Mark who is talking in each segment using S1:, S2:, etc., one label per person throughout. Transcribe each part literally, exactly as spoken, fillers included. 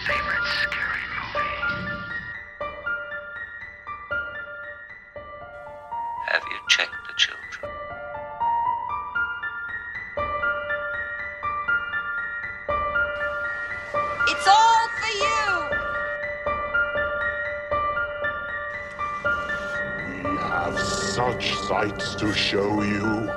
S1: favorite scary movie. Have you checked the children?
S2: It's all for you!
S3: We have such sights to show you.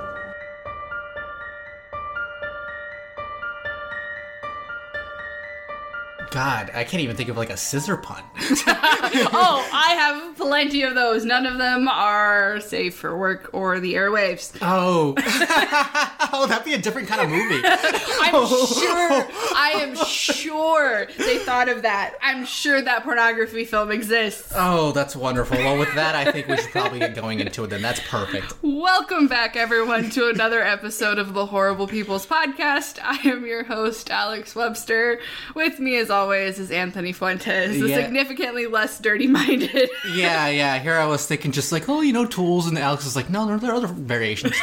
S4: God, I can't even think of like a scissor pun.
S5: Oh, I have plenty of those. None of them are safe for work or the airwaves.
S4: Oh. Oh, that'd be a different kind of movie.
S5: I'm sure, I am sure they thought of that. I'm sure that pornography film exists.
S4: Oh, that's wonderful. Well, with that, I think we should probably get going into it then. That's perfect.
S5: Welcome back, everyone, to another episode of the Horrible People's Podcast. I am your host, Alex Webster. With me, as always, is Anthony Fuentes, the
S4: Yeah.
S5: significantly less dirty-minded.
S4: Yeah, yeah. Here I was thinking just like, oh, you know, tools. And Alex is like, no, there, there are other variations.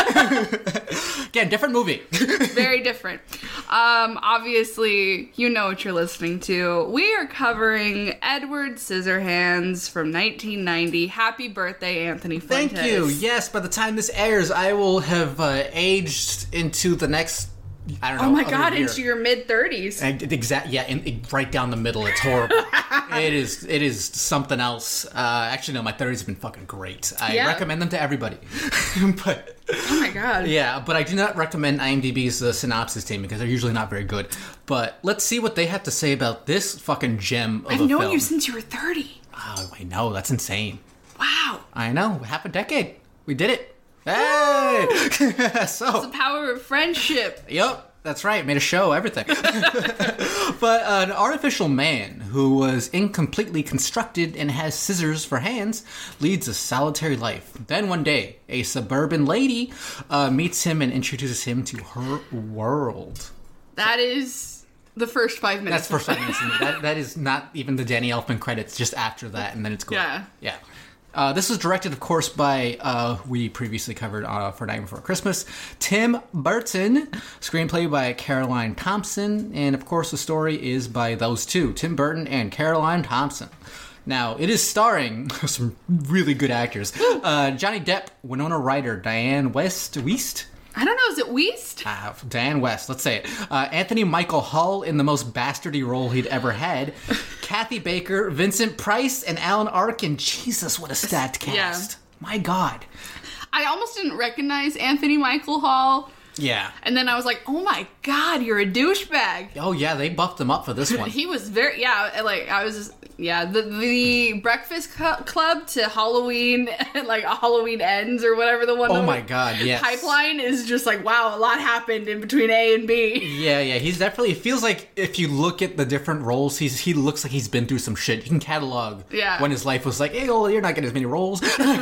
S4: Again, different movie.
S5: Very different. Um, obviously, you know what you're listening to. We are covering Edward Scissorhands from nineteen ninety. Happy birthday, Anthony Fuentes.
S4: Thank you. Yes, by the time this airs, I will have uh, aged into the next, I don't know.
S5: Oh my
S4: other
S5: god,
S4: year.
S5: into your mid-thirties.
S4: Exactly. Yeah, in, in, right down the middle. It's horrible. it is. It is something else. Uh, actually, no, my thirties have been fucking great. I
S5: Yeah.
S4: recommend them to everybody. But
S5: Oh my god.
S4: yeah, but I do not recommend IMDb's uh, synopsis team because they're usually not very good. But let's see what they have to say about this fucking gem of
S5: I've
S4: a
S5: known
S4: film.
S5: you since you were thirty.
S4: Oh, I know. That's insane.
S5: Wow.
S4: I know. Half a decade. We did it. Hey! So.
S5: The power of friendship.
S4: Yep. That's right, made a show, everything. But uh, an artificial man who was incompletely constructed and has scissors for hands leads a solitary life. Then one day, a suburban lady uh, meets him and introduces him to her world.
S5: That is the first five minutes.
S4: That's for five minutes. That, that is not even the Danny Elfman credits, just after that, and then it's cool.
S5: Yeah.
S4: Yeah. Uh, this was directed, of course, by, uh, we previously covered uh, for Night Before Christmas, Tim Burton. Screenplay by Caroline Thompson. And, of course, the story is by those two, Tim Burton and Caroline Thompson. Now, it is starring some really good actors. Uh, Johnny Depp, Winona Ryder, Diane West, Weist?
S5: I don't know, is it Weast?
S4: Uh, Diane West, let's say it. Uh, Anthony Michael Hall in the most bastardy role he'd ever had. Kathy Baker, Vincent Price, and Alan Arkin. Jesus, what a stacked cast.
S5: Yeah.
S4: My God.
S5: I almost didn't recognize Anthony Michael Hall.
S4: Yeah.
S5: And then I was like, oh my god, you're a douchebag.
S4: Oh, yeah, they buffed him up for this one.
S5: He was very, yeah, like, I was just, yeah, the, the Breakfast Cu- Club to Halloween, like, Halloween Ends or whatever the one.
S4: Oh
S5: the
S4: my God, yes.
S5: Pipeline is just like, wow, a lot happened in between A and B.
S4: Yeah, yeah, he's definitely, it feels like if you look at the different roles, he's he looks like he's been through some shit. You can catalog
S5: Yeah.
S4: when his life was like, hey, well, you're not getting as many roles.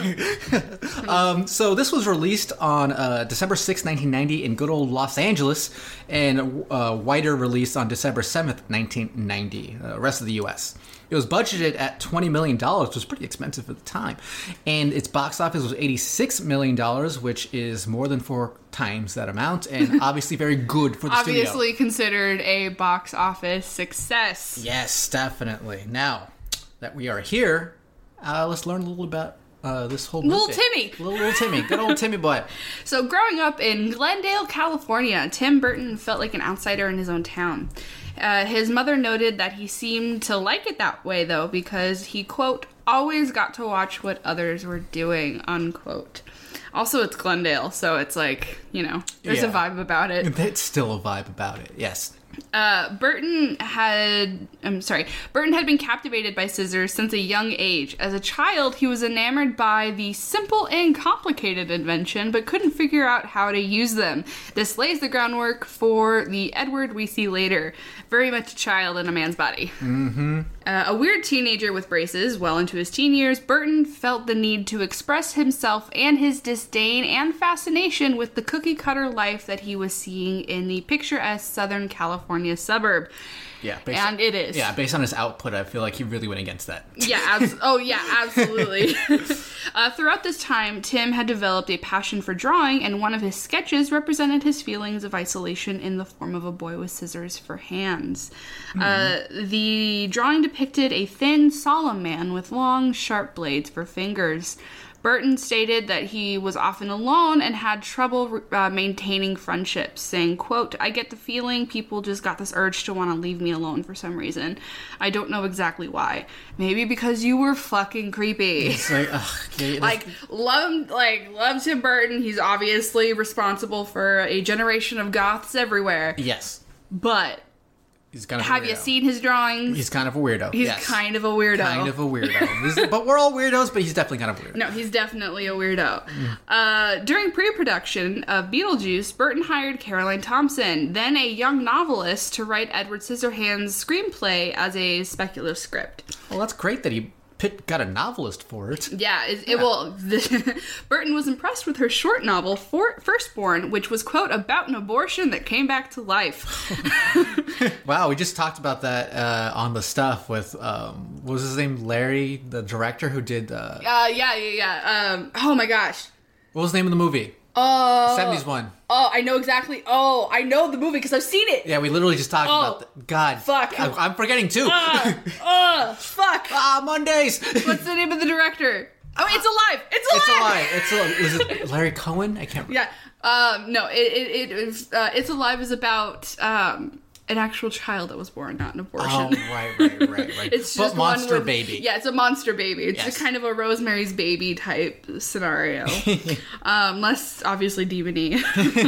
S4: um, so this was released on uh, December sixth, nineteen ninety in good old Los Angeles, and uh, wider release on December seventh, nineteen ninety, uh, rest of the U S. It was budgeted at twenty million dollars, which was pretty expensive at the time. And its box office was eighty-six million dollars, which is more than four times that amount, and obviously very good for the
S5: Obviously
S4: studio.
S5: considered a box office success.
S4: Yes, definitely. Now that we are here, uh, let's learn a little about uh, this whole
S5: Little
S4: movie.
S5: Timmy.
S4: Little, little Timmy. Good old Timmy boy.
S5: So growing up in Glendale, California, Tim Burton felt like an outsider in his own town. Uh, his mother noted that he seemed to like it that way, though, because he, quote, always got to watch what others were doing, unquote. Also, it's Glendale, so it's like, you know, there's a
S4: Yeah.
S5: vibe about it.
S4: There's still a vibe about it, yes.
S5: Uh, Burton had, I'm sorry, Burton had been captivated by scissors since a young age. As a child, he was enamored by the simple and complicated invention, but couldn't figure out how to use them. This lays the groundwork for the Edward we see later. Very much a child in a man's body.
S4: Mm-hmm.
S5: Uh, a weird teenager with braces, well into his teen years, Burton felt the need to express himself and his disdain and fascination with the cookie-cutter life that he was seeing in the picturesque Southern California California suburb.
S4: Yeah, based
S5: And
S4: on,
S5: it is.
S4: Yeah, based on his output, I feel like he really went against that.
S5: Yeah, abs- oh yeah, absolutely. uh, throughout this time, Tim had developed a passion for drawing, and one of his sketches represented his feelings of isolation in the form of a boy with scissors for hands. Mm-hmm. Uh, the drawing depicted a thin, solemn man with long, sharp blades for fingers. Burton stated that he was often alone and had trouble uh, maintaining friendships, saying, quote, "I get the feeling people just got this urge to want to leave me alone for some reason. I don't know exactly why. Maybe because you were fucking creepy."
S4: It's like, ugh, okay,
S5: Like, love, like, love Tim Burton. He's obviously responsible for a generation of goths everywhere.
S4: yes,
S5: But
S4: he's kind of.
S5: have
S4: a weirdo.
S5: you seen his drawings?
S4: He's kind of a weirdo.
S5: He's
S4: yes.
S5: kind of a weirdo.
S4: kind of a weirdo. He's- but we're all weirdos. But he's definitely kind of weird.
S5: No, he's definitely a weirdo. Uh, during pre-production of Beetlejuice, Burton hired Caroline Thompson, then a young novelist, to write Edward Scissorhands' screenplay as a speculative script.
S4: Well, that's great that he pit, got a novelist for it.
S5: Yeah, it, it will. Burton was impressed with her short novel, For, Firstborn, which was, quote, about an abortion that came back to life.
S4: Wow, we just talked about that uh, on the stuff with um, what was his name, Larry, the director who did. Uh,
S5: Uh, yeah, yeah, yeah. Um, oh my gosh.
S4: what was the name of the movie?
S5: Oh.
S4: seventies one.
S5: Oh, I know exactly. Oh, I know the movie because I've seen it.
S4: Yeah, we literally just talked
S5: Oh,
S4: about. The, God,
S5: fuck.
S4: I, I'm forgetting too.
S5: Uh, uh, fuck.
S4: ah, Mondays.
S5: What's the name of the director? Oh, It's Alive. It's Alive.
S4: It's alive. It's a, was it Larry Cohen? I can't. remember.
S5: Yeah. Um, no, it, it, it is, uh, It's Alive is about, um, an actual child that was born, not an abortion.
S4: Oh, right, right, right, right.
S5: It's
S4: but
S5: just one
S4: monster
S5: with-
S4: baby.
S5: Yeah, it's a monster baby. It's
S4: Yes.
S5: a kind of a Rosemary's Baby type scenario. um, less obviously demon-y.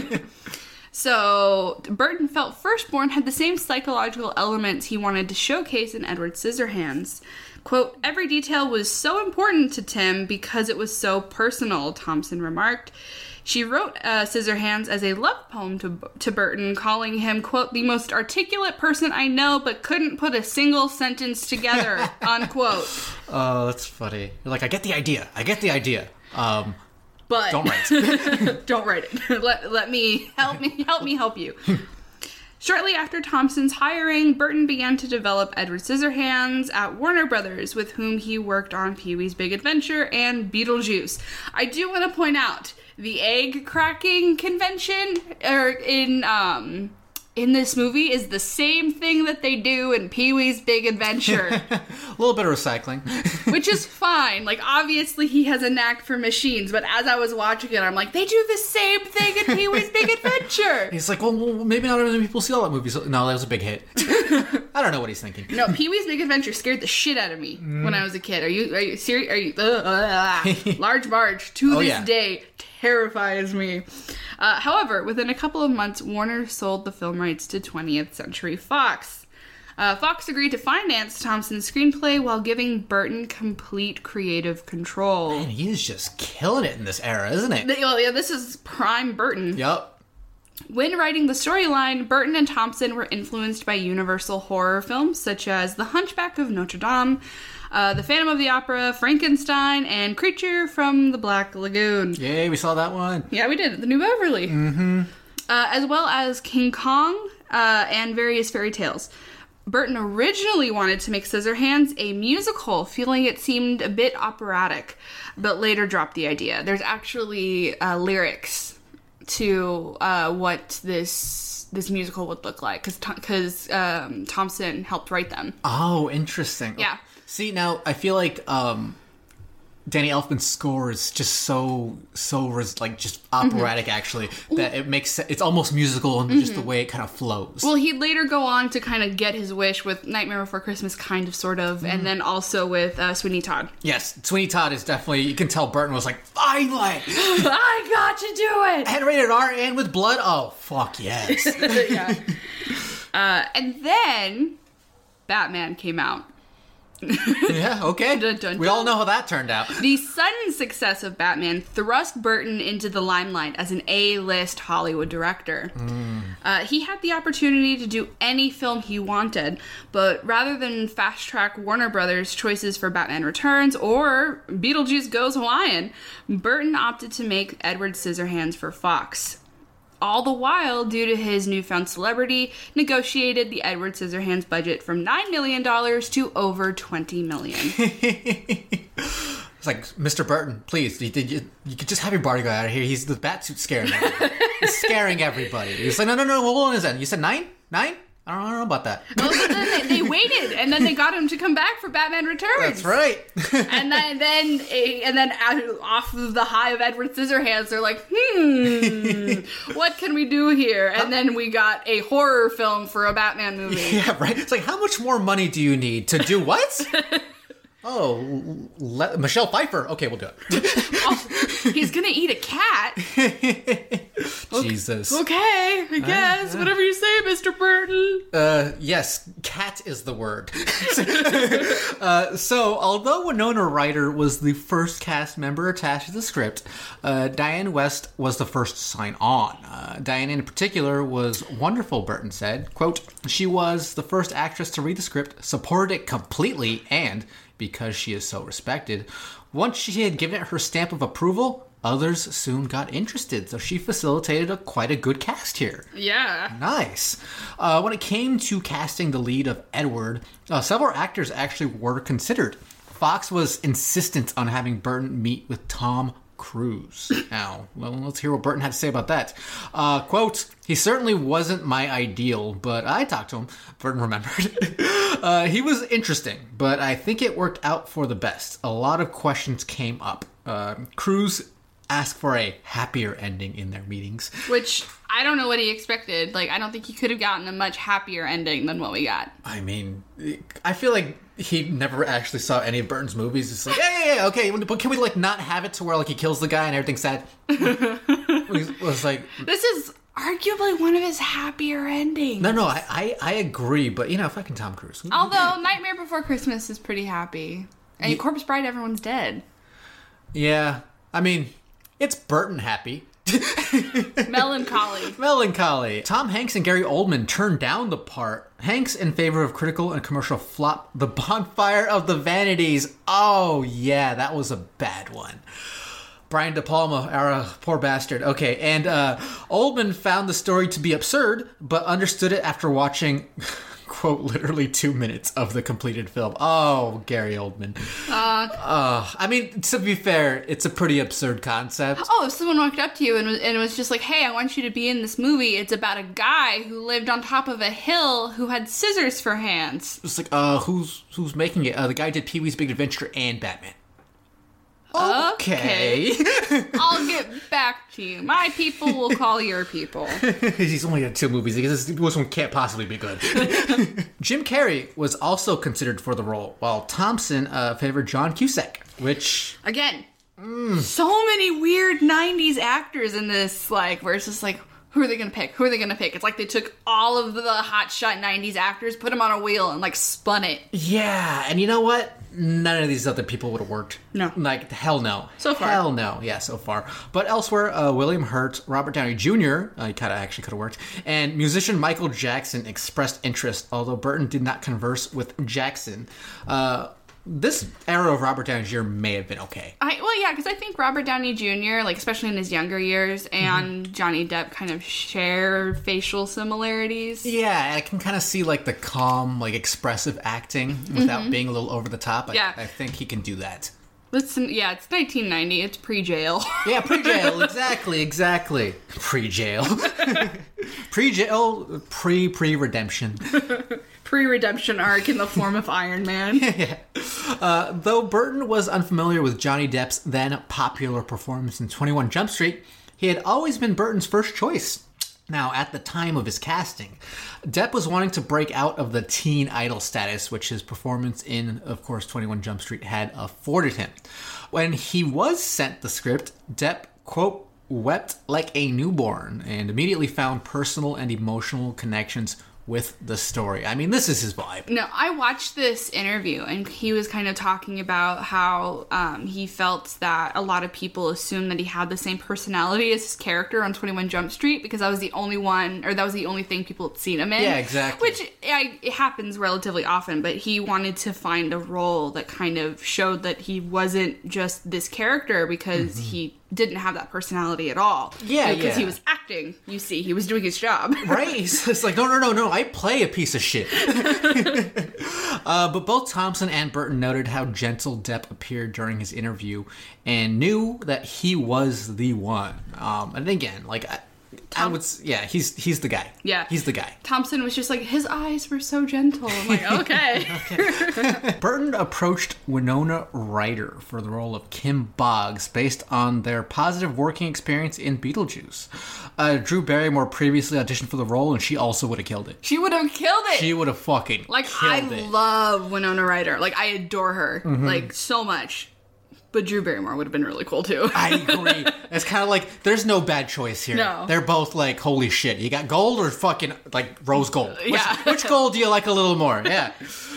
S5: So, Burton felt Firstborn had the same psychological elements he wanted to showcase in Edward Scissorhands. Quote, "Every detail was so important to Tim because it was so personal," Thompson remarked. She wrote uh, Scissorhands as a love poem to, to Burton, calling him, quote, "the most articulate person I know, but couldn't put a single sentence together," unquote.
S4: Oh, that's funny. You're like, I get the idea. I get the idea. Um,
S5: But
S4: don't write.
S5: don't write it. let, let me help me help me help you. Shortly after Thompson's hiring, Burton began to develop Edward Scissorhands at Warner Brothers, with whom he worked on Pee-wee's Big Adventure and Beetlejuice. I do want to point out the egg cracking convention or in um in this movie is the same thing that they do in Pee-wee's Big Adventure.
S4: A little bit of recycling.
S5: Which is fine. Like, obviously he has a knack for machines, but as I was watching it, I'm like, they do the same thing in Pee-wee's Big Adventure.
S4: He's like, well, well, maybe not many people see all that movie. So, no, that was a big hit. I don't know what he's thinking.
S5: No, Pee-wee's Big Adventure scared the shit out of me when I was a kid. Are you are you serious? Are you uh, uh, uh. Large Marge to
S4: Oh,
S5: this
S4: yeah.
S5: day terrifies me. Uh, however, within a couple of months, Warner sold the film rights to twentieth Century Fox. Uh, Fox agreed to finance Thompson's screenplay while giving Burton complete creative control.
S4: Man, he is just killing it in this era, isn't it?
S5: The- oh, yeah, this is prime Burton.
S4: Yep.
S5: When writing the storyline, Burton and Thompson were influenced by Universal horror films such as The Hunchback of Notre Dame, uh, The Phantom of the Opera, Frankenstein, and Creature from the Black Lagoon.
S4: Yay, we saw that one.
S5: Yeah, we did. The New Beverly. Mm-hmm. Uh, as well as King Kong uh, and various fairy tales. Burton originally wanted to make Scissorhands a musical, feeling it seemed a bit operatic, but later dropped the idea. There's actually uh, lyrics to uh, what this this musical would look like, because because um, Thompson helped write them.
S4: Oh, interesting.
S5: Yeah.
S4: See, now, I feel like um, Danny Elfman's score is just so, so, res- like, just operatic,
S5: Mm-hmm.
S4: actually, that it makes se- it's almost musical in just the way it kind of flows.
S5: Well, he'd later go on to kind of get his wish with Nightmare Before Christmas, kind of, sort of, and then also with uh, Sweeney Todd.
S4: Yes, Sweeney Todd is definitely, you can tell Burton was like, finally!
S5: I got to do it!
S4: And rated R and with blood? Oh, fuck yes.
S5: yeah. Uh, and then Batman came out.
S4: Yeah, okay.
S5: Dun, dun,
S4: we
S5: dun.
S4: all know how that turned out.
S5: The sudden success of Batman thrust Burton into the limelight as an A-list Hollywood director.
S4: Mm.
S5: Uh, he had the opportunity to do any film he wanted, but rather than fast-track Warner Brothers' choices for Batman Returns or Beetlejuice Goes Hawaiian, Burton opted to make Edward Scissorhands for Fox. all the while, due to his newfound celebrity, negotiated the Edward Scissorhands budget from nine million dollars to over twenty million dollars.
S4: It's like, Mister Burton, please, you, you, you could just have your bodyguard out of here. He's the batsuit scaring everybody. He's scaring everybody. He's like, no, no, no, hold on a second. You said nine? Nine? I don't, I don't know about that.
S5: Well, then they, they waited, and then they got him to come back for Batman Returns.
S4: That's right.
S5: and then, then, and then, out- off of the high of Edward Scissorhands, they're like, "Hmm, what can we do here?" And then we got a horror film for a Batman movie.
S4: Yeah, right. It's like, how much more money do you need to do what? Oh, le- Michelle Pfeiffer. Okay, we'll do it.
S5: Oh, he's gonna eat a cat.
S4: Jesus.
S5: Okay, I guess.
S4: uh.
S5: Whatever you say, Mister Burton.
S4: Uh, yes, cat is the word. uh, so, although Winona Ryder was the first cast member attached to the script, uh, Diane West was the first to sign on. Uh, Diane in particular was wonderful, Burton said. Quote, she was the first actress to read the script, supported it completely, and, because she is so respected, once she had given it her stamp of approval, others soon got interested, so she facilitated a quite a good cast here.
S5: Yeah.
S4: Nice. Uh, when it came to casting the lead of Edward, uh, several actors actually were considered. Fox was insistent on having Burton meet with Tom Cruise. Now, well, let's hear what Burton had to say about that. Uh, quote, he certainly wasn't my ideal, but I talked to him. Burton remembered. uh, he was interesting, but I think it worked out for the best. A lot of questions came up. Uh, Cruise asked for a happier ending in their meetings.
S5: Which, I don't know what he expected. Like, I don't think he could have gotten a much happier ending than what we got.
S4: I mean, I feel like he never actually saw any of Burton's movies. It's like, yeah, yeah, yeah, okay, but can we, like, not have it to where, like, he kills the guy and everything's sad? It was like...
S5: This is arguably one of his happier endings.
S4: No, no, I, I, I agree, but, you know, fucking Tom Cruise.
S5: Although, Nightmare Before Christmas is pretty happy. And
S4: Yeah.
S5: Corpse Bride, everyone's dead.
S4: Yeah, I mean, it's Burton happy.
S5: Melancholy.
S4: Melancholy. Tom Hanks and Gary Oldman turned down the part. Hanks in favor of critical and commercial flop, The Bonfire of the Vanities. Oh, yeah, that was a bad one. Brian De Palma, our poor bastard. Okay, and uh, Oldman found the story to be absurd, but understood it after watching, quote, literally two minutes of the completed film. Oh, Gary Oldman.
S5: Uh,
S4: uh, I mean, to be fair, it's a pretty absurd concept.
S5: oh, if someone walked up to you and was, and was just like, hey, I want you to be in this movie. It's about a guy who lived on top of a hill who had scissors for hands.
S4: It's like, uh, who's who's making it? Uh, the guy did Pee-wee's Big Adventure and Batman. Okay.
S5: I'll get back to you. My people will call your people.
S4: He's only got two movies because this one can't possibly be good. Jim Carrey was also considered for the role, while Thompson uh, favored John Cusack, which...
S5: Again, mm. so many weird nineties actors in this, like, where it's just like, who are they going to pick? Who are they going to pick? It's like they took all of the hotshot nineties actors, put them on a wheel, and, like, spun it.
S4: Yeah, and you know what? None of these other people would have worked.
S5: No.
S4: Like, hell no.
S5: So far.
S4: Hell no. Yeah, so far. But elsewhere, uh, William Hurt, Robert Downey Junior, uh, he kind of actually could have worked, and musician Michael Jackson expressed interest, although Burton did not converse with Jackson. Uh... This era of Robert Downey Junior may have been okay.
S5: I well, yeah, because I think Robert Downey Junior, like especially in his younger years, and mm-hmm. Johnny Depp kind of share facial similarities.
S4: Yeah, I can kind of see like the calm, like expressive acting without mm-hmm. being a little over the top. I,
S5: yeah,
S4: I think he can do that.
S5: Listen, yeah, it's nineteen ninety. It's pre-jail.
S4: Yeah, pre-jail. Exactly, exactly. Pre-jail. Pre-jail. Pre pre redemption.
S5: Pre-redemption arc in the form of Iron Man.
S4: Yeah. Uh, though Burton was unfamiliar with Johnny Depp's then popular performance in twenty-one Jump Street, he had always been Burton's first choice. Now, at the time of his casting, Depp was wanting to break out of the teen idol status, which his performance in, of course, twenty-one Jump Street had afforded him. When he was sent the script, Depp, quote, wept like a newborn and immediately found personal and emotional connections with the story. I mean, this is his vibe.
S5: No, I watched this interview and he was kind of talking about how um, he felt that a lot of people assumed that he had the same personality as his character on twenty-one Jump Street because that was the only one, or that was the only thing people had seen him in.
S4: Yeah, exactly.
S5: Which I, it happens relatively often, but he wanted to find a role that kind of showed that he wasn't just this character because mm-hmm. he didn't have that personality at all.
S4: Yeah,
S5: Because
S4: yeah.
S5: he was acting acting. You see, he was doing his job.
S4: Right? It's like, no, no, no, no, I play a piece of shit. uh, but both Thompson and Burton noted how gentle Depp appeared during his interview and knew that he was the one. Um, and again, like, I, I would, yeah, he's he's the guy.
S5: Yeah.
S4: He's the guy.
S5: Thompson was just like, his eyes were so gentle. I'm like, okay.
S4: Burton approached Winona Ryder for the role of Kim Boggs based on their positive working experience in Beetlejuice. Uh, Drew Barrymore previously auditioned for the role, and she also would have killed it.
S5: She would have killed it.
S4: She would have fucking
S5: like,
S4: killed
S5: I
S4: it.
S5: love Winona Ryder. Like, I adore her.
S4: Mm-hmm.
S5: Like, so much. But Drew Barrymore would have been really cool, too.
S4: I agree. It's kind of like, there's no bad choice here.
S5: No.
S4: They're both like, holy shit. You got gold or fucking, like, rose gold? Which,
S5: Yeah.
S4: which gold do you like a little more? Yeah.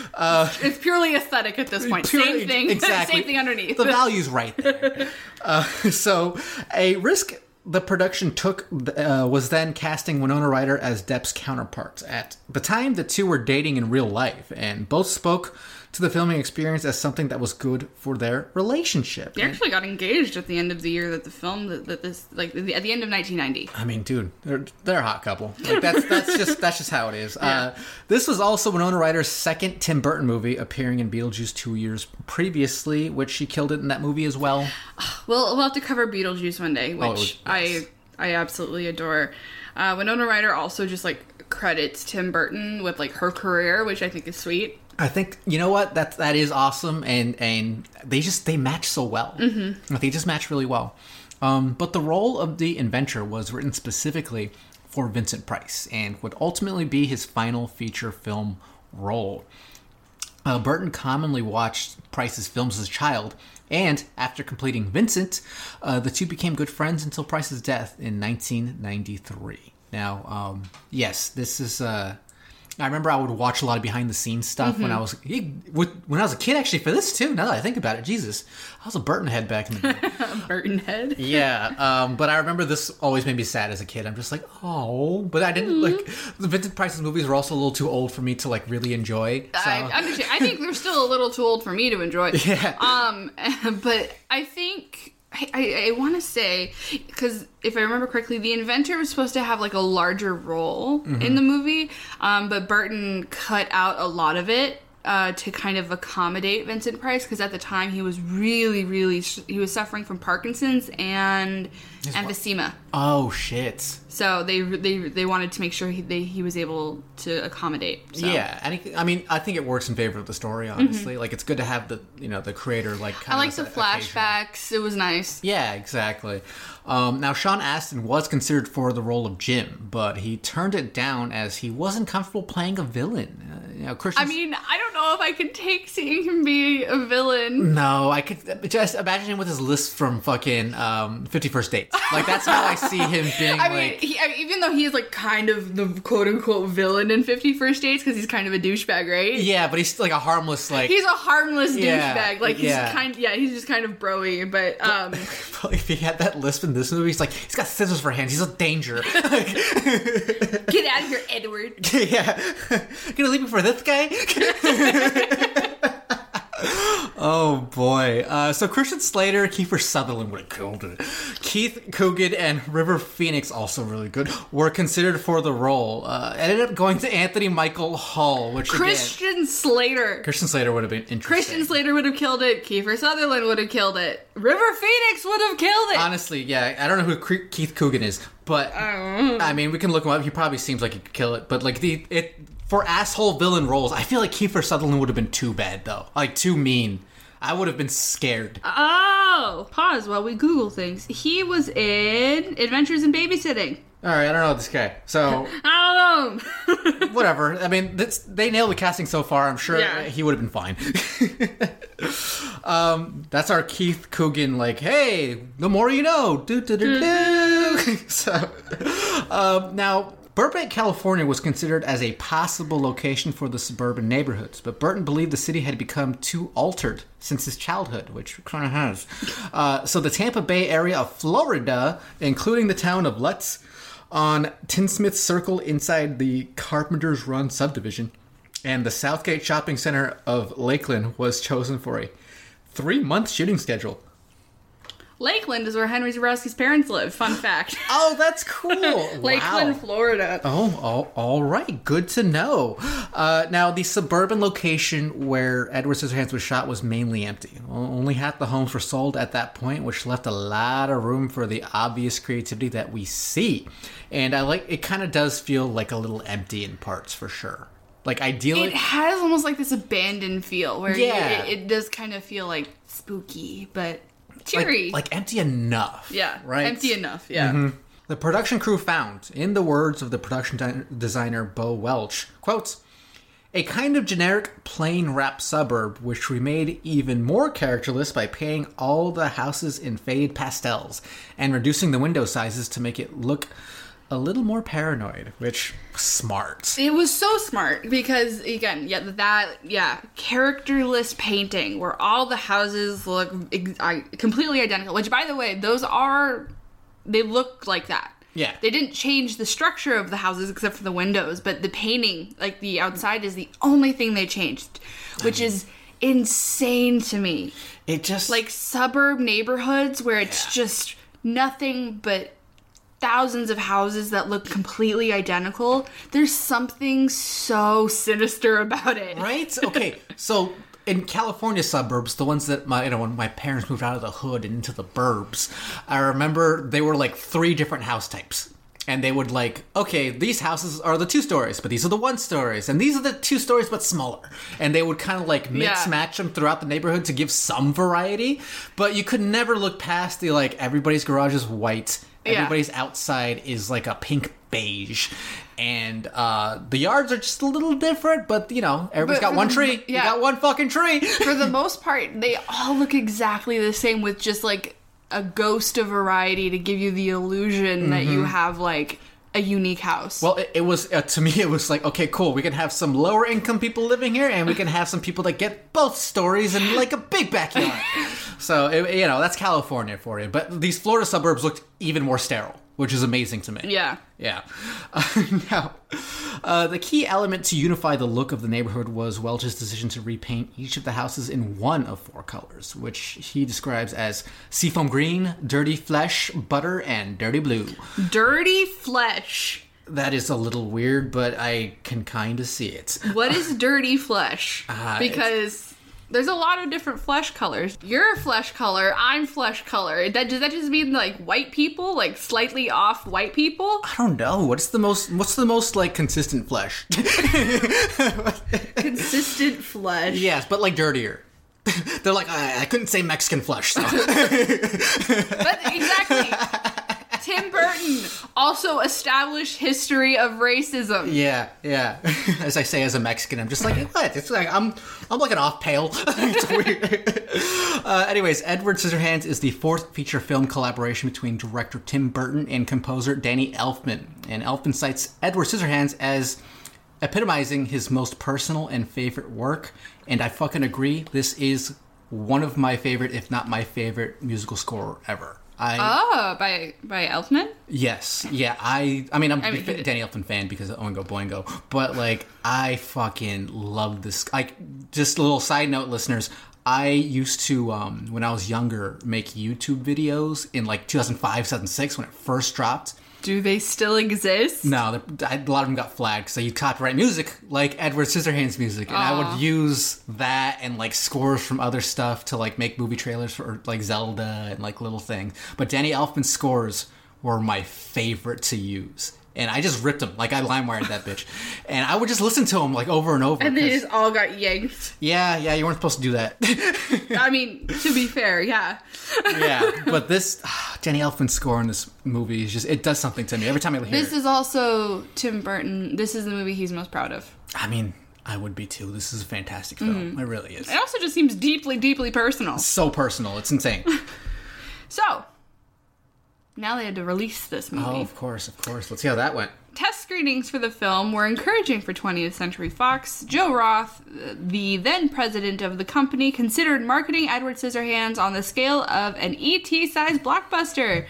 S5: It's purely aesthetic at this point.
S4: Purely-
S5: Same thing.
S4: exactly.
S5: Same thing underneath.
S4: The value's right there. uh, so, a risk the production took uh, was then casting Winona Ryder as Depp's counterpart. At the time, the two were dating in real life, and both spoke to the filming experience as something that was good for their relationship.
S5: They actually got engaged at the end of the year that the film, that, that this, like, the, at the end of nineteen ninety.
S4: I mean, dude, they're they're a hot couple. Like that's that's just that's just how it is. Uh, this was also Winona Ryder's second Tim Burton movie, appearing in Beetlejuice two years previously, which she killed it in that movie as well.
S5: We'll, we'll have to cover Beetlejuice one day, which
S4: Oh, it was- yes.
S5: I I absolutely adore. Uh, Winona Ryder also just, like, credits Tim Burton with, like, her career, which I think is sweet.
S4: I think you know what that that is awesome, and and they just they match so well. Mm-hmm. They just match really well. Um, but the role of the inventor was written specifically for Vincent Price and would ultimately be his final feature film role. Uh, Burton commonly watched Price's films as a child, and after completing Vincent, uh, the two became good friends until Price's death in nineteen ninety-three. Now, um, yes, this is. Uh, I remember I would watch a lot of behind the scenes stuff
S5: Mm-hmm.
S4: when I was when I was a kid. Actually, for this too. Now that I think about it, Jesus, I was a Burton head back in the day.
S5: Burton head.
S4: Yeah, um, but I remember this always made me sad as a kid. I'm just like, oh, but I didn't like the Vincent Price's movies were also a little too old for me to like really enjoy. So.
S5: I understand. I think they're still a little too old for me to enjoy.
S4: Yeah.
S5: Um, but I think I, I, I want to say, because if I remember correctly, the inventor was supposed to have like a larger role
S4: Mm-hmm.
S5: in the movie, um, but Burton cut out a lot of it uh, to kind of accommodate Vincent Price, because at the time he was really, really he was suffering from Parkinson's and emphysema.
S4: Oh shit.
S5: So they they they wanted to make sure he they, he was able to accommodate. So.
S4: Yeah, and he, I mean, I think it works in favor of the story. Honestly, like it's good to have the you know the creator like. Kind
S5: I like
S4: of
S5: the
S4: a- occasional-
S5: flashbacks. It was nice.
S4: Yeah, exactly. Um, now, Sean Astin was considered for the role of Jim, but he turned it down as he wasn't comfortable playing a villain. Uh, you know, Christian.
S5: I mean, I don't know if I could take seeing him be a villain.
S4: No, I could just imagine him with his list from fucking um, fifty First Dates. Like that's how I see him being.
S5: I mean,
S4: like,
S5: he, I mean, even though he's like kind of the quote unquote villain in fifty First Dates because he's kind of a douchebag, right?
S4: yeah, but he's like a harmless like.
S5: He's a harmless
S4: Yeah,
S5: douchebag. Like he's
S4: yeah.
S5: kind, yeah, he's just kind of broy. But um,
S4: if he had that lisp in this movie, he's like he's got scissors for hands. He's a danger.
S5: get out of here, Edward.
S4: yeah, gonna leave me for this guy. Oh boy. Uh, so Christian Slater, Kiefer Sutherland would have killed it. Keith Coogan and River Phoenix, also really good, were considered for the role. Uh, ended up going to Anthony Michael Hall, which
S5: Christian
S4: again,
S5: Slater.
S4: Christian Slater would have been interesting.
S5: Christian Slater would have killed it. Kiefer Sutherland would have killed it. River Phoenix would have killed it.
S4: Honestly, yeah, I don't know who Cre- Keith Coogan is, but I mean, we can look him up. He probably seems like he could kill it, but like the it for asshole villain roles, I feel like Kiefer Sutherland would have been too bad though, like too mean. I would have been scared.
S5: Oh, pause while we Google things. He was in Adventures in Babysitting.
S4: All right, I don't know this guy, so
S5: I don't know.
S4: whatever. I mean, that's, they nailed the casting so far. I'm sure
S5: Yeah.
S4: he would have been fine. um, that's our Keith Coogan. Like, hey, the more you know. Do do do do. So, um, now. Burbank, California was considered as a possible location for the suburban neighborhoods, but Burton believed the city had become too altered since his childhood, which it kind of has. Uh, so the Tampa Bay area of Florida, including the town of Lutz, on Tinsmith Circle inside the Carpenter's Run subdivision, and the Southgate Shopping Center of Lakeland was chosen for a three-month shooting schedule.
S5: Lakeland is where Henry Zebrowski's parents live. Fun fact.
S4: Oh, that's cool.
S5: Lakeland,
S4: Wow.
S5: Florida.
S4: Oh, all, all right. Good to know. Uh, now, the suburban location where Edward Scissorhands was shot was mainly empty. Only half the homes were sold at that point, which left a lot of room for the obvious creativity that we see. And I like it. Kind of does feel like a little empty in parts, for sure. Like, ideally,
S5: It has almost like this abandoned feel where you-
S4: Yeah.
S5: it, it does kind of feel like spooky, but
S4: like,
S5: cheery.
S4: like empty enough.
S5: yeah,
S4: right.
S5: empty enough. Yeah.
S4: Mm-hmm. The production crew found, in the words of the production di- designer Bo Welch, quote, a kind of generic plain wrap suburb which we made even more characterless by painting all the houses in faded pastels and reducing the window sizes to make it look a little more paranoid, which smart.
S5: It was so smart because, again, yeah, that, yeah, characterless painting where all the houses look ex- I- completely identical, which, by the way, those are, they look like that.
S4: Yeah.
S5: They didn't change the structure of the houses except for the windows, but the painting, like the outside, is the only thing they changed, which is insane to me.
S4: It just
S5: Like suburb neighborhoods where it's
S4: Yeah.
S5: just nothing but thousands of houses that look completely identical. There's something so sinister about it.
S4: Right? Okay, so in California suburbs, the ones that my you know when my parents moved out of the hood and into the burbs, I remember they were like three different house types. And they would like, okay, these houses are the two stories, but these are the one stories, and these are the two stories but smaller. And they would kind of like mix
S5: Yeah.
S4: match them throughout the neighborhood to give some variety, but you could never look past the like everybody's garage is white,
S5: Yeah.
S4: everybody's outside is like a pink beige, and uh, the yards are just a little different, but you know, everybody's
S5: But
S4: got
S5: for
S4: one
S5: the-
S4: tree.
S5: yeah.
S4: You got one fucking tree.
S5: For the most part, they all look exactly the same with just like a ghost of variety to give you the illusion that you have like a unique house.
S4: Well, it, it was, uh, to me, it was like, okay, cool. We can have some lower income people living here, and we can have some people that get both stories and like a big backyard. So, it, you know, that's California for you. But these Florida suburbs looked even more sterile, which is amazing to me.
S5: yeah.
S4: Yeah. Uh, now, uh, the key element to unify the look of the neighborhood was Welch's decision to repaint each of the houses in one of four colors, which he describes as seafoam green, dirty flesh, butter, and dirty blue.
S5: Dirty flesh.
S4: That is a little weird, but I can kind of see it.
S5: What is dirty flesh?
S4: Uh,
S5: because there's a lot of different flesh colors. You're flesh color, I'm flesh color. That does that just mean like white people, like slightly off white people?
S4: I don't know. What's the most? What's the most like consistent flesh?
S5: Consistent flesh.
S4: Yes, but like dirtier. They're like, I, I couldn't say Mexican flesh. So.
S5: But exactly. Tim Burton also established history of racism.
S4: Yeah, yeah. As I say, as a Mexican, I'm just like, what? It's like I'm, I'm like an off pale. It's weird. Uh, anyways, Edward Scissorhands is the fourth feature film collaboration between director Tim Burton and composer Danny Elfman. And Elfman cites Edward Scissorhands as epitomizing his most personal and favorite work. And I fucking agree. This is one of my favorite, if not my favorite, musical score ever. I,
S5: Oh, by by Elfman?
S4: Yes, yeah, I I mean, I'm a
S5: I
S4: big
S5: mean,
S4: fan- Danny Elfman fan because of Oingo Boingo, but like, I fucking love this. Like, just a little side note, listeners, I used to, um, when I was younger, make YouTube videos in like two thousand five, two thousand six when it first dropped.
S5: Do they still exist?
S4: No, the- I- a lot of them got flagged because I used copyright music, like Edward Scissorhands music, and I would use that and like scores from other stuff to like make movie trailers for like Zelda and like little things. But Danny Elfman's scores were my favorite to use, and I just ripped them like I LimeWired that bitch, and I would just listen to them like over and over.
S5: And they
S4: 'cause-
S5: just all got yanked.
S4: yeah, yeah, you weren't supposed to do that.
S5: I mean, to be fair, yeah.
S4: Yeah, but this ah, Danny Elfman's score in this movie is just, it does something to me every time I hear
S5: This
S4: it.
S5: is also Tim Burton. This is the movie he's most proud of.
S4: I mean, I would be too. This is a fantastic film. It really is.
S5: It also just seems deeply, deeply personal.
S4: So personal. It's insane.
S5: So, now they had to release this movie.
S4: Oh, of course, of course. Let's see how that went.
S5: Test screenings for the film were encouraging for twentieth Century Fox. Joe Roth, the then president of the company, considered marketing Edward Scissorhands on the scale of an E T-sized blockbuster.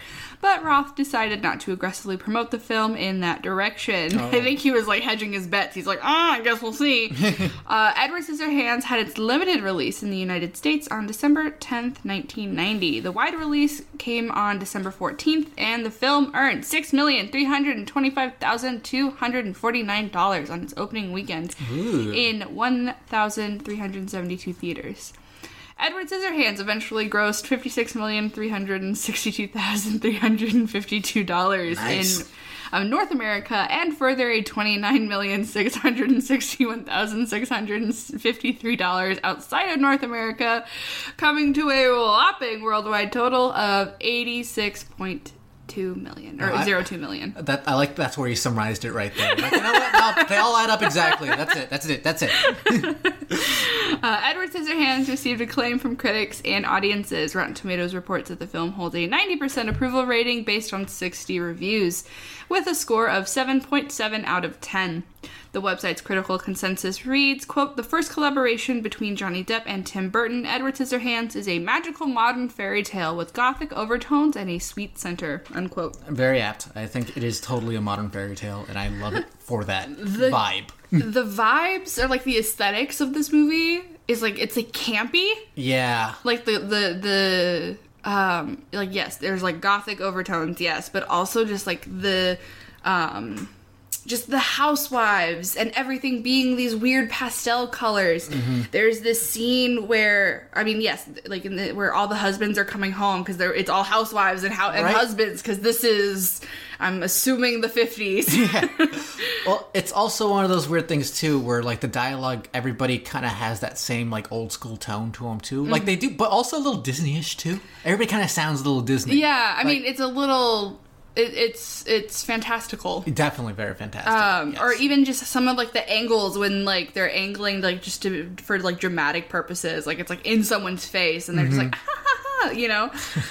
S5: but Roth decided not to aggressively promote the film in that direction.
S4: Oh.
S5: I think he was like hedging his bets. He's like, ah, I guess we'll see. uh, Edward Scissorhands had its limited release in the United States on December tenth, nineteen ninety. The wide release came on December fourteenth, and the film earned six million three hundred twenty-five thousand two hundred forty-nine dollars on its opening weekend
S4: Ooh.
S5: in one thousand three hundred seventy-two theaters. Edward Scissorhands eventually grossed fifty-six million three hundred sixty-two thousand three hundred fifty-two dollars
S4: Nice.
S5: in um, North America, and further a twenty-nine million six hundred sixty-one thousand six hundred fifty-three dollars outside of North America, coming to a whopping worldwide total of eighty-six point two million, or
S4: I-
S5: zero two million.
S4: That I like. That's where you summarized it right there. Like, you know what? No, they all add up exactly. That's it. That's it. That's it.
S5: Uh, Edward Scissorhands received acclaim from critics and audiences. Rotten Tomatoes reports that the film holds a ninety percent approval rating based on sixty reviews, with a score of seven point seven out of ten. The website's critical consensus reads, quote, "The first collaboration between Johnny Depp and Tim Burton, Edward Scissorhands is a magical modern fairy tale with gothic overtones and a sweet center," unquote.
S4: Very apt. I think it is totally a modern fairy tale, and I love it for that vibe.
S5: The vibes, or like the aesthetics of this movie, is like, it's like campy.
S4: Yeah.
S5: Like the the the um like, yes, there's like gothic overtones, yes, but also just like the um just the housewives and everything being these weird pastel colors.
S4: Mm-hmm.
S5: There's this scene where, I mean, yes, like in the, where all the husbands are coming home because they're it's all housewives and how and
S4: Right.
S5: husbands, because this is, I'm assuming, the fifties.
S4: Yeah. Well, it's also one of those weird things too, where like the dialogue, everybody kind of has that same like old school tone to them too. Like they do, but also a little Disney-ish too. Everybody kind of sounds a little Disney.
S5: Yeah, I
S4: Like-
S5: mean, it's a little. It, it's it's fantastical.
S4: Definitely very fantastic.
S5: Um,
S4: yes.
S5: Or even just some of like the angles when like they're angling like just to for like dramatic purposes, like it's like in someone's face and they're just like, ha, ha, ha, you know.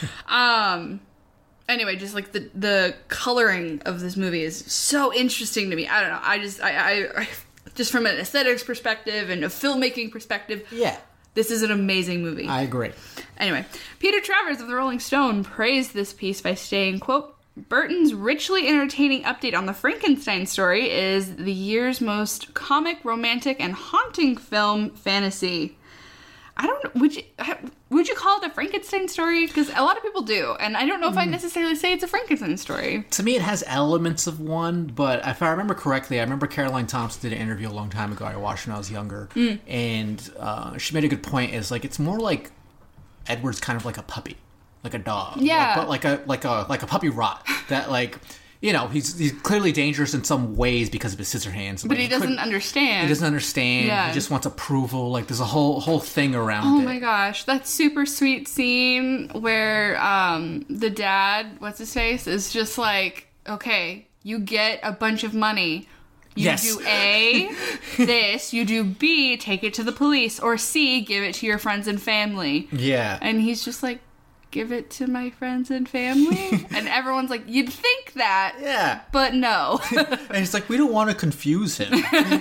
S5: um. Anyway, just like the the coloring of this movie is so interesting to me. I don't know. I just I, I, I just from an aesthetics perspective and a filmmaking perspective,
S4: Yeah,
S5: this is an amazing movie.
S4: I agree.
S5: Anyway, Peter Travers of the Rolling Stone praised this piece by saying, quote, "Burton's richly entertaining update on the Frankenstein story is the year's most comic, romantic, and haunting film fantasy." I don't know, would you, would you call it a Frankenstein story? Because a lot of people do, and I don't know if I necessarily say it's a Frankenstein story.
S4: To me, it has elements of one, but if I remember correctly, I remember Caroline Thompson did an interview a long time ago I watched when I was younger,
S5: Mm.
S4: and uh, she made a good point. Is like it's more like Edward's kind of like a puppy, like a dog,
S5: Yeah.
S4: like, but like a like a like a puppy rot that like you know he's he's clearly dangerous in some ways because of his scissor hands,
S5: But he doesn't understand.
S4: He doesn't understand.
S5: Yeah.
S4: He just wants approval. Like there's a whole whole thing around
S5: Oh
S4: it.
S5: my gosh, that super sweet scene where um, the dad, what's his face, is just like, okay, you get a bunch of money. You
S4: Yes.
S5: do A, this, you do B, take it to the police, or C, give it to your friends and family.
S4: Yeah.
S5: And he's just like, give it to my friends and family? And everyone's like, you'd think that,
S4: Yeah.
S5: but no.
S4: And it's like, we don't want to confuse him.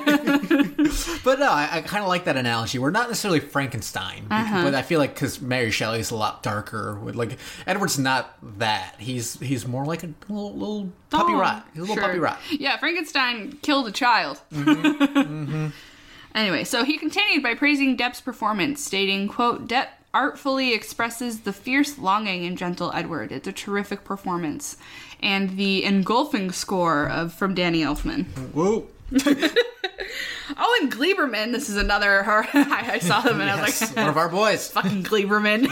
S4: But no, I, I kind of like that analogy. We're not necessarily Frankenstein,
S5: Uh-huh.
S4: but I feel like because Mary Shelley's a lot darker. With like Edward's not that. He's he's more like a little, little puppy
S5: Oh,
S4: rot. He's a little
S5: sure.
S4: puppy rot.
S5: Yeah, Frankenstein killed a child. Anyway, so he continued by praising Depp's performance, stating, quote, "Depp artfully expresses the fierce longing in Gentle Edward. It's a terrific performance." And the engulfing score of from Danny Elfman.
S4: Whoa.
S5: Oh, and Gleiberman. This is another horror. I saw him and I was
S4: Yes,
S5: like,
S4: one of our boys.
S5: fucking Gleiberman.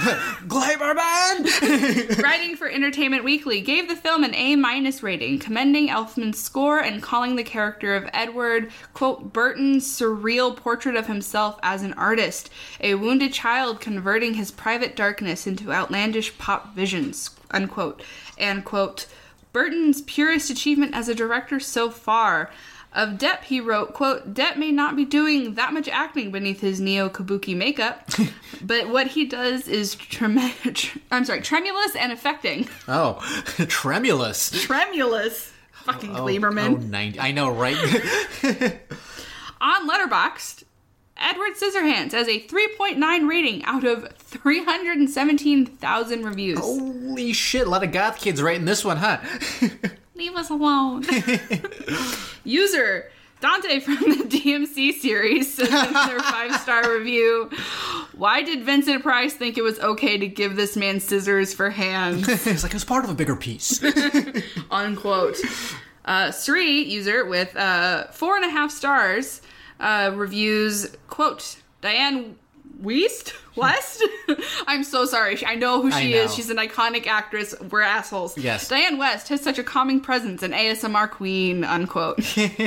S4: Gleiberman!
S5: Writing for Entertainment Weekly, gave the film an A-minus rating, commending Elfman's score and calling the character of Edward, quote, "Burton's surreal portrait of himself as an artist, a wounded child converting his private darkness into outlandish pop visions," unquote. And, quote, "Burton's purest achievement as a director so far." Of Depp, he wrote, quote, "Depp may not be doing that much acting beneath his neo-kabuki makeup, but what he does is trem- tr- I'm sorry, tremulous and affecting."
S4: Oh, tremulous.
S5: Tremulous. Fucking
S4: Oh,
S5: Gleiberman.
S4: oh, ninety I know, right?
S5: On Letterboxd, Edward Scissorhands has a three point nine rating out of three hundred seventeen thousand reviews.
S4: Holy shit, a lot of goth kids rating this one, huh?
S5: Leave us alone. User Dante from the D M C series says in their five-star review, why did Vincent Price think it was okay to give this man scissors for hands?
S4: It's like it was part of a bigger piece.
S5: Unquote. Uh, Sri, user with uh, four and a half stars, uh, reviews, quote, Diane West? West? I'm so sorry. I know who she
S4: I know.
S5: is. She's an iconic actress. We're assholes.
S4: Yes.
S5: Diane West has such a calming presence, an A S M R queen, unquote.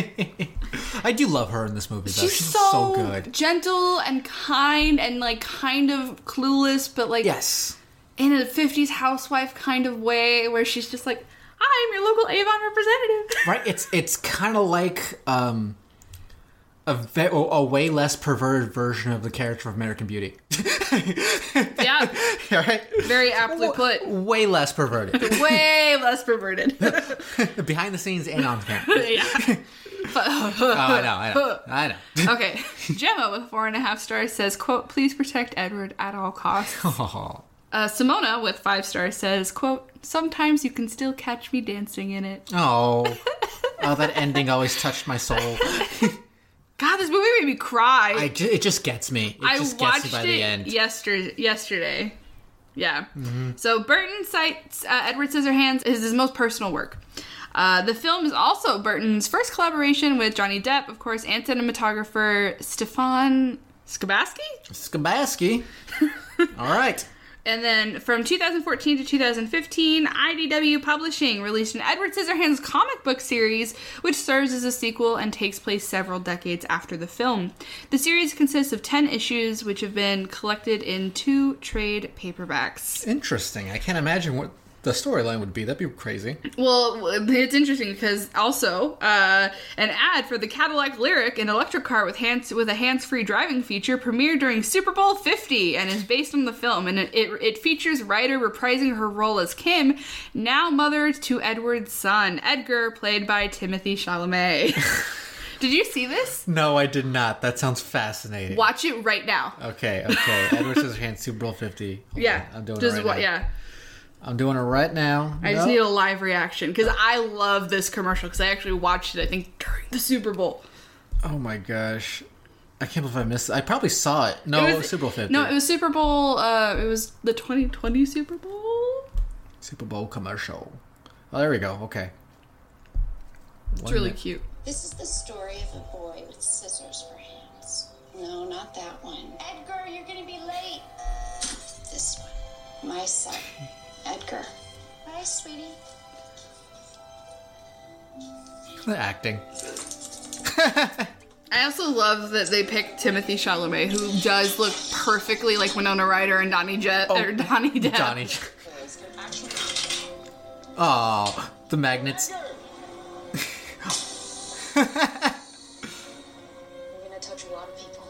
S4: I do love her in this movie, though.
S5: She's,
S4: She's,
S5: so,
S4: so good.
S5: gentle and kind and, like, kind of clueless, but, like,
S4: Yes.
S5: in a fifties housewife kind of way where she's just like, I'm your local Avon representative.
S4: Right? It's it's kind of like um, a, ve- a way less perverted version of the character of American Beauty.
S5: Yeah.
S4: Right?
S5: Very aptly put.
S4: Way less perverted.
S5: Way less perverted.
S4: Behind the scenes and on camera.
S5: Yeah.
S4: Oh, I know, I know. I know.
S5: Okay. Gemma with four and a half stars says, quote, please protect Edward at all costs.
S4: Oh.
S5: Uh, Simona with five stars says, quote, sometimes you can still catch me dancing in it.
S4: Oh. Oh, that ending always touched my soul.
S5: God, this movie made me cry.
S4: I ju- it just gets me. It
S5: I
S4: just
S5: watched
S4: gets me by
S5: it
S4: the end.
S5: Yester- yesterday. Yeah.
S4: Mm-hmm.
S5: So Burton cites uh, Edward Scissorhands as his most personal work. Uh, the film is also Burton's first collaboration with Johnny Depp, of course, and cinematographer Stefan Skabaski?
S4: Skabaski. All right.
S5: And then from two thousand fourteen to two thousand fifteen, I D W Publishing released an Edward Scissorhands comic book series, which serves as a sequel and takes place several decades after the film. The series consists of ten issues, which have been collected in two trade paperbacks.
S4: Interesting. I can't imagine what the storyline would be. That'd be crazy.
S5: Well, it's interesting because also uh, an ad for the Cadillac Lyric, an electric car with hands with a hands-free driving feature, premiered during Super Bowl fifty and is based on the film. And it, it, it features Ryder reprising her role as Kim, now mother to Edward's son, Edgar, played by Timothy Chalamet. Did you see this?
S4: No, I did not. That sounds fascinating.
S5: Watch it right now.
S4: Okay, okay. Edward Scissorhands, Super Bowl fifty. Hold
S5: Yeah,
S4: on. I'm doing
S5: just
S4: it right
S5: wa-
S4: now.
S5: Yeah.
S4: I'm doing it right now.
S5: I just
S4: Nope.
S5: need a live reaction because I love this commercial because I actually watched it, I think, during the Super Bowl.
S4: Oh my gosh. I can't believe I missed it. I probably saw it. No,
S5: It
S4: it was, Super Bowl fifty.
S5: No, it was Super Bowl, uh, it was the twenty twenty Super Bowl.
S4: Super Bowl commercial. Oh, there we go. Okay.
S5: It's really cute.
S6: This is the story of a boy with scissors for hands. No, not that one. Edgar, you're gonna be late. This one. My son, Edgar. Bye, sweetie.
S4: The acting.
S5: I also love that they picked Timothy Chalamet, who does look perfectly like Winona Ryder and Donnie Jet or Donnie Depp.
S4: Johnny. Oh, the magnets.
S6: You're gonna touch a lot of people.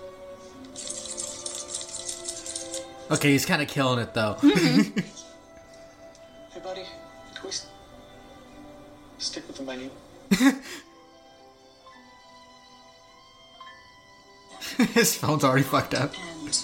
S4: Okay, he's kind of killing it though.
S7: Hey, buddy, twist. Stick with the menu.
S4: His phone's already fucked up.
S6: And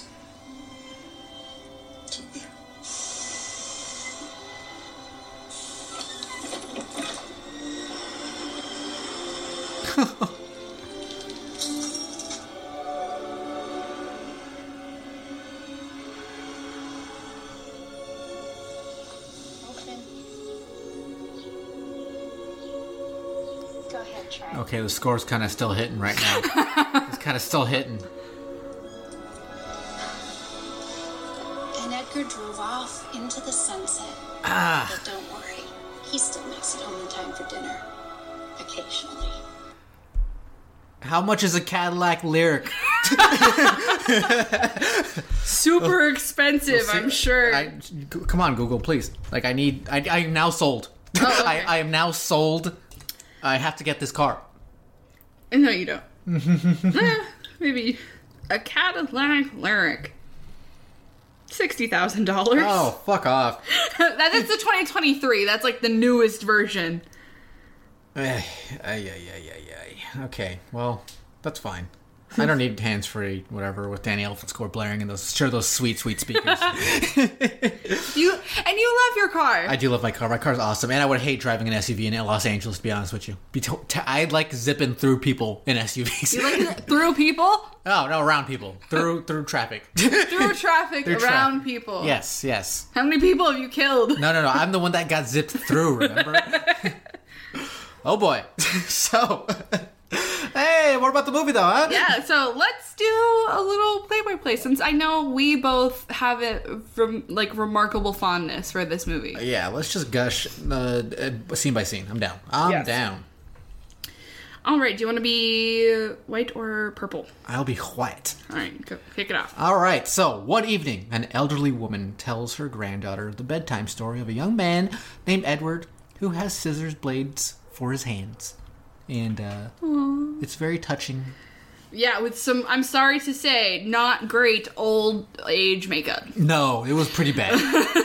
S6: open. Go ahead, try.
S4: Okay, the score's kind of still hitting right now. It's kind of still hitting.
S6: And Edgar drove off into the sunset.
S4: Ah.
S6: But don't worry, he still makes it home in time for dinner. Occasionally.
S4: How much is a Cadillac Lyric?
S5: Super expensive,
S4: See,
S5: I'm sure.
S4: I, g- come on, Google, please. Like, I need. I, I am now sold.
S5: Oh, okay.
S4: I, I am now sold. I have to get this car.
S5: No, you don't. Eh, maybe a Cadillac Lyric. sixty thousand dollars.
S4: Oh, fuck off.
S5: that is the twenty twenty-three. That's like the newest version.
S4: Eh, ay, ay, ay, ay, ay. Okay, well, that's fine. I don't need hands-free, whatever, with Danny Elfman score blaring and those sure those sweet, sweet speakers.
S5: You and you love your car.
S4: I do love my car. My car's awesome, and I would hate driving an S U V in Los Angeles. To be honest with you, be to- t- I like zipping through people in S U Vs.
S5: You like through people,
S4: Oh no, around people, through through traffic,
S5: through traffic,
S4: Through
S5: around
S4: traffic.
S5: people.
S4: Yes, yes.
S5: How many people have you killed?
S4: No, no, no. I'm the one that got zipped through. Remember? Oh boy. So, hey, what about the movie though? Huh?
S5: Yeah, so let's do a little play-by-play since I know we both have it from like remarkable fondness for this movie.
S4: Yeah. Let's just gush uh, uh, scene by scene. I'm down. I'm
S5: Yes.
S4: down.
S5: All right, do you want to be white or purple?
S4: I'll be white.
S5: All right, go, kick it off.
S4: All right, so one evening, an elderly woman tells her granddaughter the bedtime story of a young man named Edward who has scissors blades for his hands. And uh, it's very touching.
S5: Yeah, with some, I'm sorry to say, not great old age makeup.
S4: No, it was pretty bad.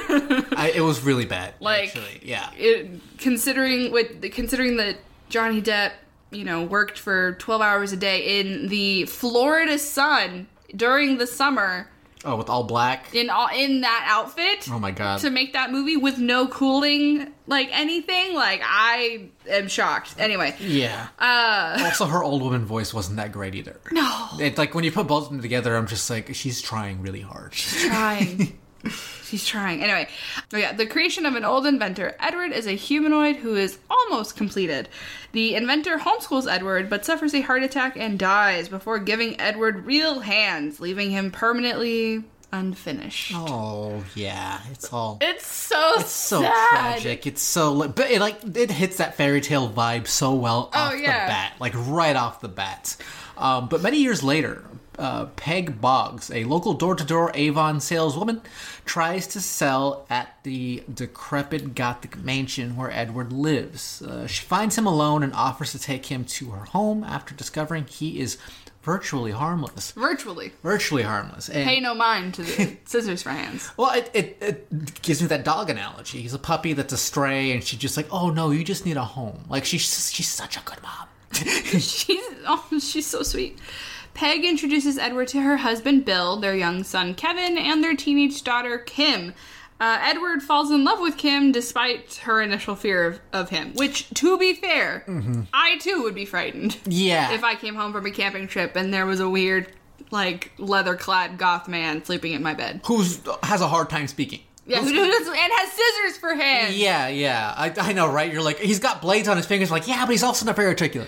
S4: I, it was really bad,
S5: Like,
S4: actually. Yeah.
S5: It, considering with considering that Johnny Depp, you know, worked for twelve hours a day in the Florida sun during the summer
S4: Oh, with all black?
S5: in all in that outfit.
S4: Oh my god.
S5: To make that movie with no cooling, like anything, like I am shocked. Anyway,
S4: Yeah.
S5: uh,
S4: Also, her old woman voice wasn't that great either.
S5: no,
S4: It's like when you put both of them together, I'm just like, she's trying really hard.
S5: trying. She's trying. Anyway, oh yeah, the creation of an old inventor. Edward is a humanoid who is almost completed. The inventor homeschools Edward, but suffers a heart attack and dies before giving Edward real hands, leaving him permanently unfinished.
S4: Oh, yeah. It's all...
S5: It's so
S4: It's so
S5: sad.
S4: tragic. It's so... li- But it, like, it hits that fairy tale vibe so well
S5: Oh,
S4: off
S5: yeah.
S4: the bat. Like, right off the bat. Um, but many years later... Uh, Peg Boggs, a local door-to-door Avon saleswoman, tries to sell at the decrepit Gothic mansion where Edward lives. Uh, she finds him alone and offers to take him to her home after discovering he is virtually harmless.
S5: Virtually.
S4: Virtually harmless. And,
S5: Pay no mind to the scissors for hands.
S4: well, it, it, it gives me that dog analogy. He's a puppy that's a stray, and she's just like, oh no, you just need a home. Like, she's, she's such a good mom.
S5: She's oh, she's so sweet. Peg introduces Edward to her husband Bill, their young son Kevin, and their teenage daughter Kim. Uh, Edward falls in love with Kim despite her initial fear of, of him, which, to be fair, I too would be frightened
S4: Yeah.
S5: if I came home from a camping trip and there was a weird, like, leather-clad goth man sleeping in my bed.
S4: Who's has a hard time speaking.
S5: Yeah, who does, and has scissors for hands.
S4: Yeah, yeah. I, I know, right? You're like, he's got blades on his fingers. Like, yeah, but he's also not very articulate.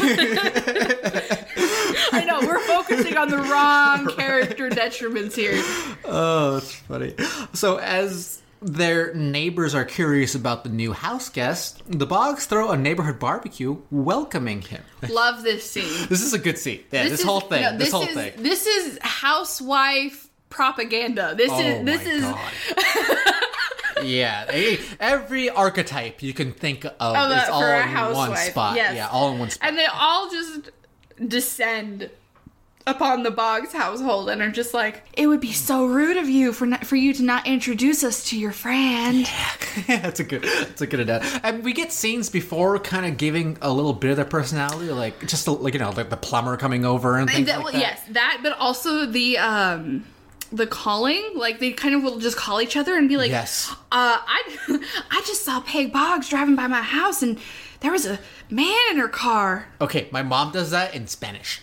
S5: I know, we're focusing on the wrong character detriments here.
S4: Oh, that's funny. So as their neighbors are curious about the new house guest, the Boggs throw a neighborhood barbecue welcoming him.
S5: Love this scene.
S4: This is a good scene. Yeah, this,
S5: is-
S4: whole thing.
S5: no,
S4: this, whole
S5: is,
S4: thing.
S5: This is housewife propaganda. This
S4: Oh
S5: is this
S4: my
S5: is
S4: God. Yeah, eh, every archetype you can think of
S5: Oh,
S4: is
S5: that-
S4: all
S5: for a
S4: in one
S5: housewife,
S4: spot.
S5: yes.
S4: Yeah, all in one spot.
S5: and they all just descend upon the Boggs household and are just like, it would be so rude of you for not, for you to not introduce us to your friend.
S4: That's a good. That's a good enough. And we get scenes before, kind of giving a little bit of their personality, like just like you know, like the plumber coming over and things
S5: That-
S4: like
S5: well,
S4: that.
S5: Yes, that, but also the um the calling, like they kind of will just call each other and be like,
S4: Yes.
S5: uh, I I just saw Peg Boggs driving by my house and there was a man in her car.
S4: Okay, my mom does that in Spanish.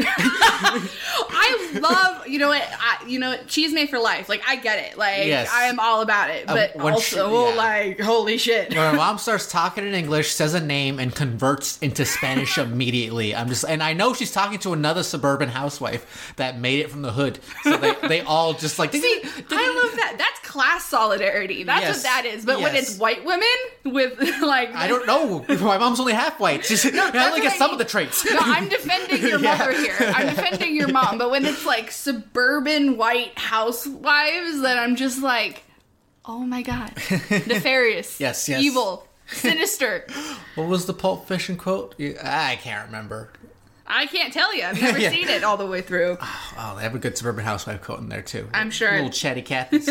S5: I love, you know what, I, you know, cheese made for life. Like, I get it. Like,
S4: Yes.
S5: I am all about it. But
S4: when
S5: also,
S4: she- yeah.
S5: like, holy shit.
S4: When my mom starts talking in English, says a name, and converts into Spanish immediately, I'm just, and I know she's talking to another suburban housewife that made it from the hood. So they, they all just like,
S5: See, I love that. That's class solidarity. That's
S4: Yes.
S5: what that is. But when
S4: Yes.
S5: it's white women with, like...
S4: I don't know. My mom's only half white. She's, I
S5: that's
S4: only
S5: what
S4: get
S5: I
S4: some
S5: mean.
S4: of the traits.
S5: No, I'm defending your
S4: Yeah.
S5: mother here. I'm defending your mom. But when it's like suburban white housewives, then I'm just like, oh my god, nefarious,
S4: Yes, yes.
S5: evil, sinister.
S4: What was the Pulp Fiction quote? You- I can't remember.
S5: I can't tell you. I've never
S4: Yeah.
S5: seen it all the way through.
S4: Oh, they have a good suburban housewife quote in there too.
S5: I'm sure.
S4: Little chatty Cathy's.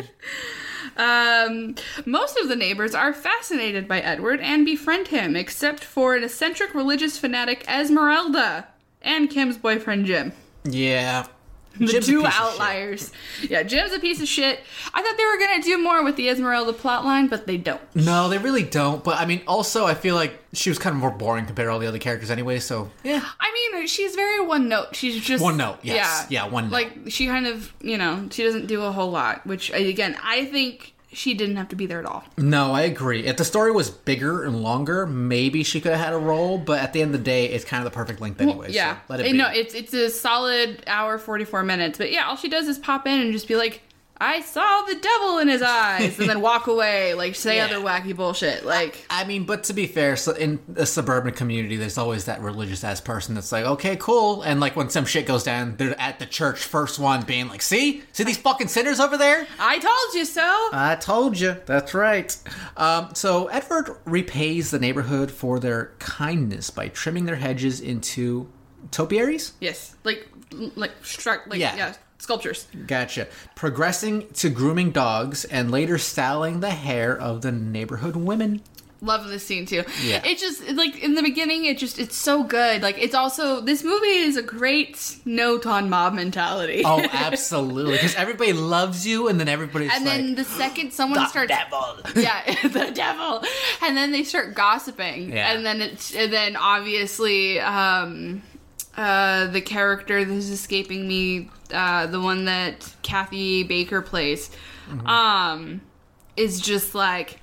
S5: Um, most of the neighbors are fascinated by Edward and befriend him, except for an eccentric religious fanatic Esmeralda and Kim's boyfriend Jim.
S4: Yeah.
S5: The
S4: Jim's a
S5: two
S4: piece of shit.
S5: outliers. Yeah, Jim's a piece of shit. I thought they were going to do more with the Esmeralda plotline, but they don't.
S4: No, they really don't. But I mean, also, I feel like she was kind of more boring compared to all the other characters anyway, so yeah.
S5: I mean, she's very one note. She's just...
S4: One note, yes. Yeah, one note.
S5: Like, she kind of, you know, she doesn't do a whole lot, which, again, I think she didn't have to be there at all.
S4: No, I agree. If the story was bigger and longer, maybe she could have had a role, but at the end of the day, it's kind of the perfect length anyway.
S5: Well, yeah.
S4: So let it
S5: Uh,
S4: be.
S5: No, it's, it's a solid hour, forty-four minutes. But yeah, all she does is pop in and just be like, I saw the devil in his eyes, and then walk away, like, say
S4: Yeah.
S5: other wacky bullshit. Like,
S4: I mean, but to be fair, so in a suburban community, there's always that religious-ass person that's like, okay, cool. And, like, when some shit goes down, they're at the church, first one, being like, see? See these fucking sinners over there?
S5: I told you so.
S4: I told you. That's right. Um, so Edward repays the neighborhood for their kindness by trimming their hedges into topiaries?
S5: Yes, like, like, struck, like,
S4: Yeah.
S5: yeah, sculptures.
S4: Gotcha. Progressing to grooming dogs and later styling the hair of the neighborhood women.
S5: Love this scene too.
S4: Yeah.
S5: It just, like, in the beginning, it just, it's so good. Like, it's also, this movie is a great note on mob mentality.
S4: Oh, absolutely. Because everybody loves you, and then everybody's
S5: And
S4: like,
S5: then the second someone
S4: the
S5: starts,
S4: devil.
S5: yeah, the devil, and then they start gossiping,
S4: Yeah.
S5: and then it's, and then obviously, um, uh, the character that is escaping me, uh, the one that Kathy Baker plays,
S4: Mm-hmm.
S5: um, is just like,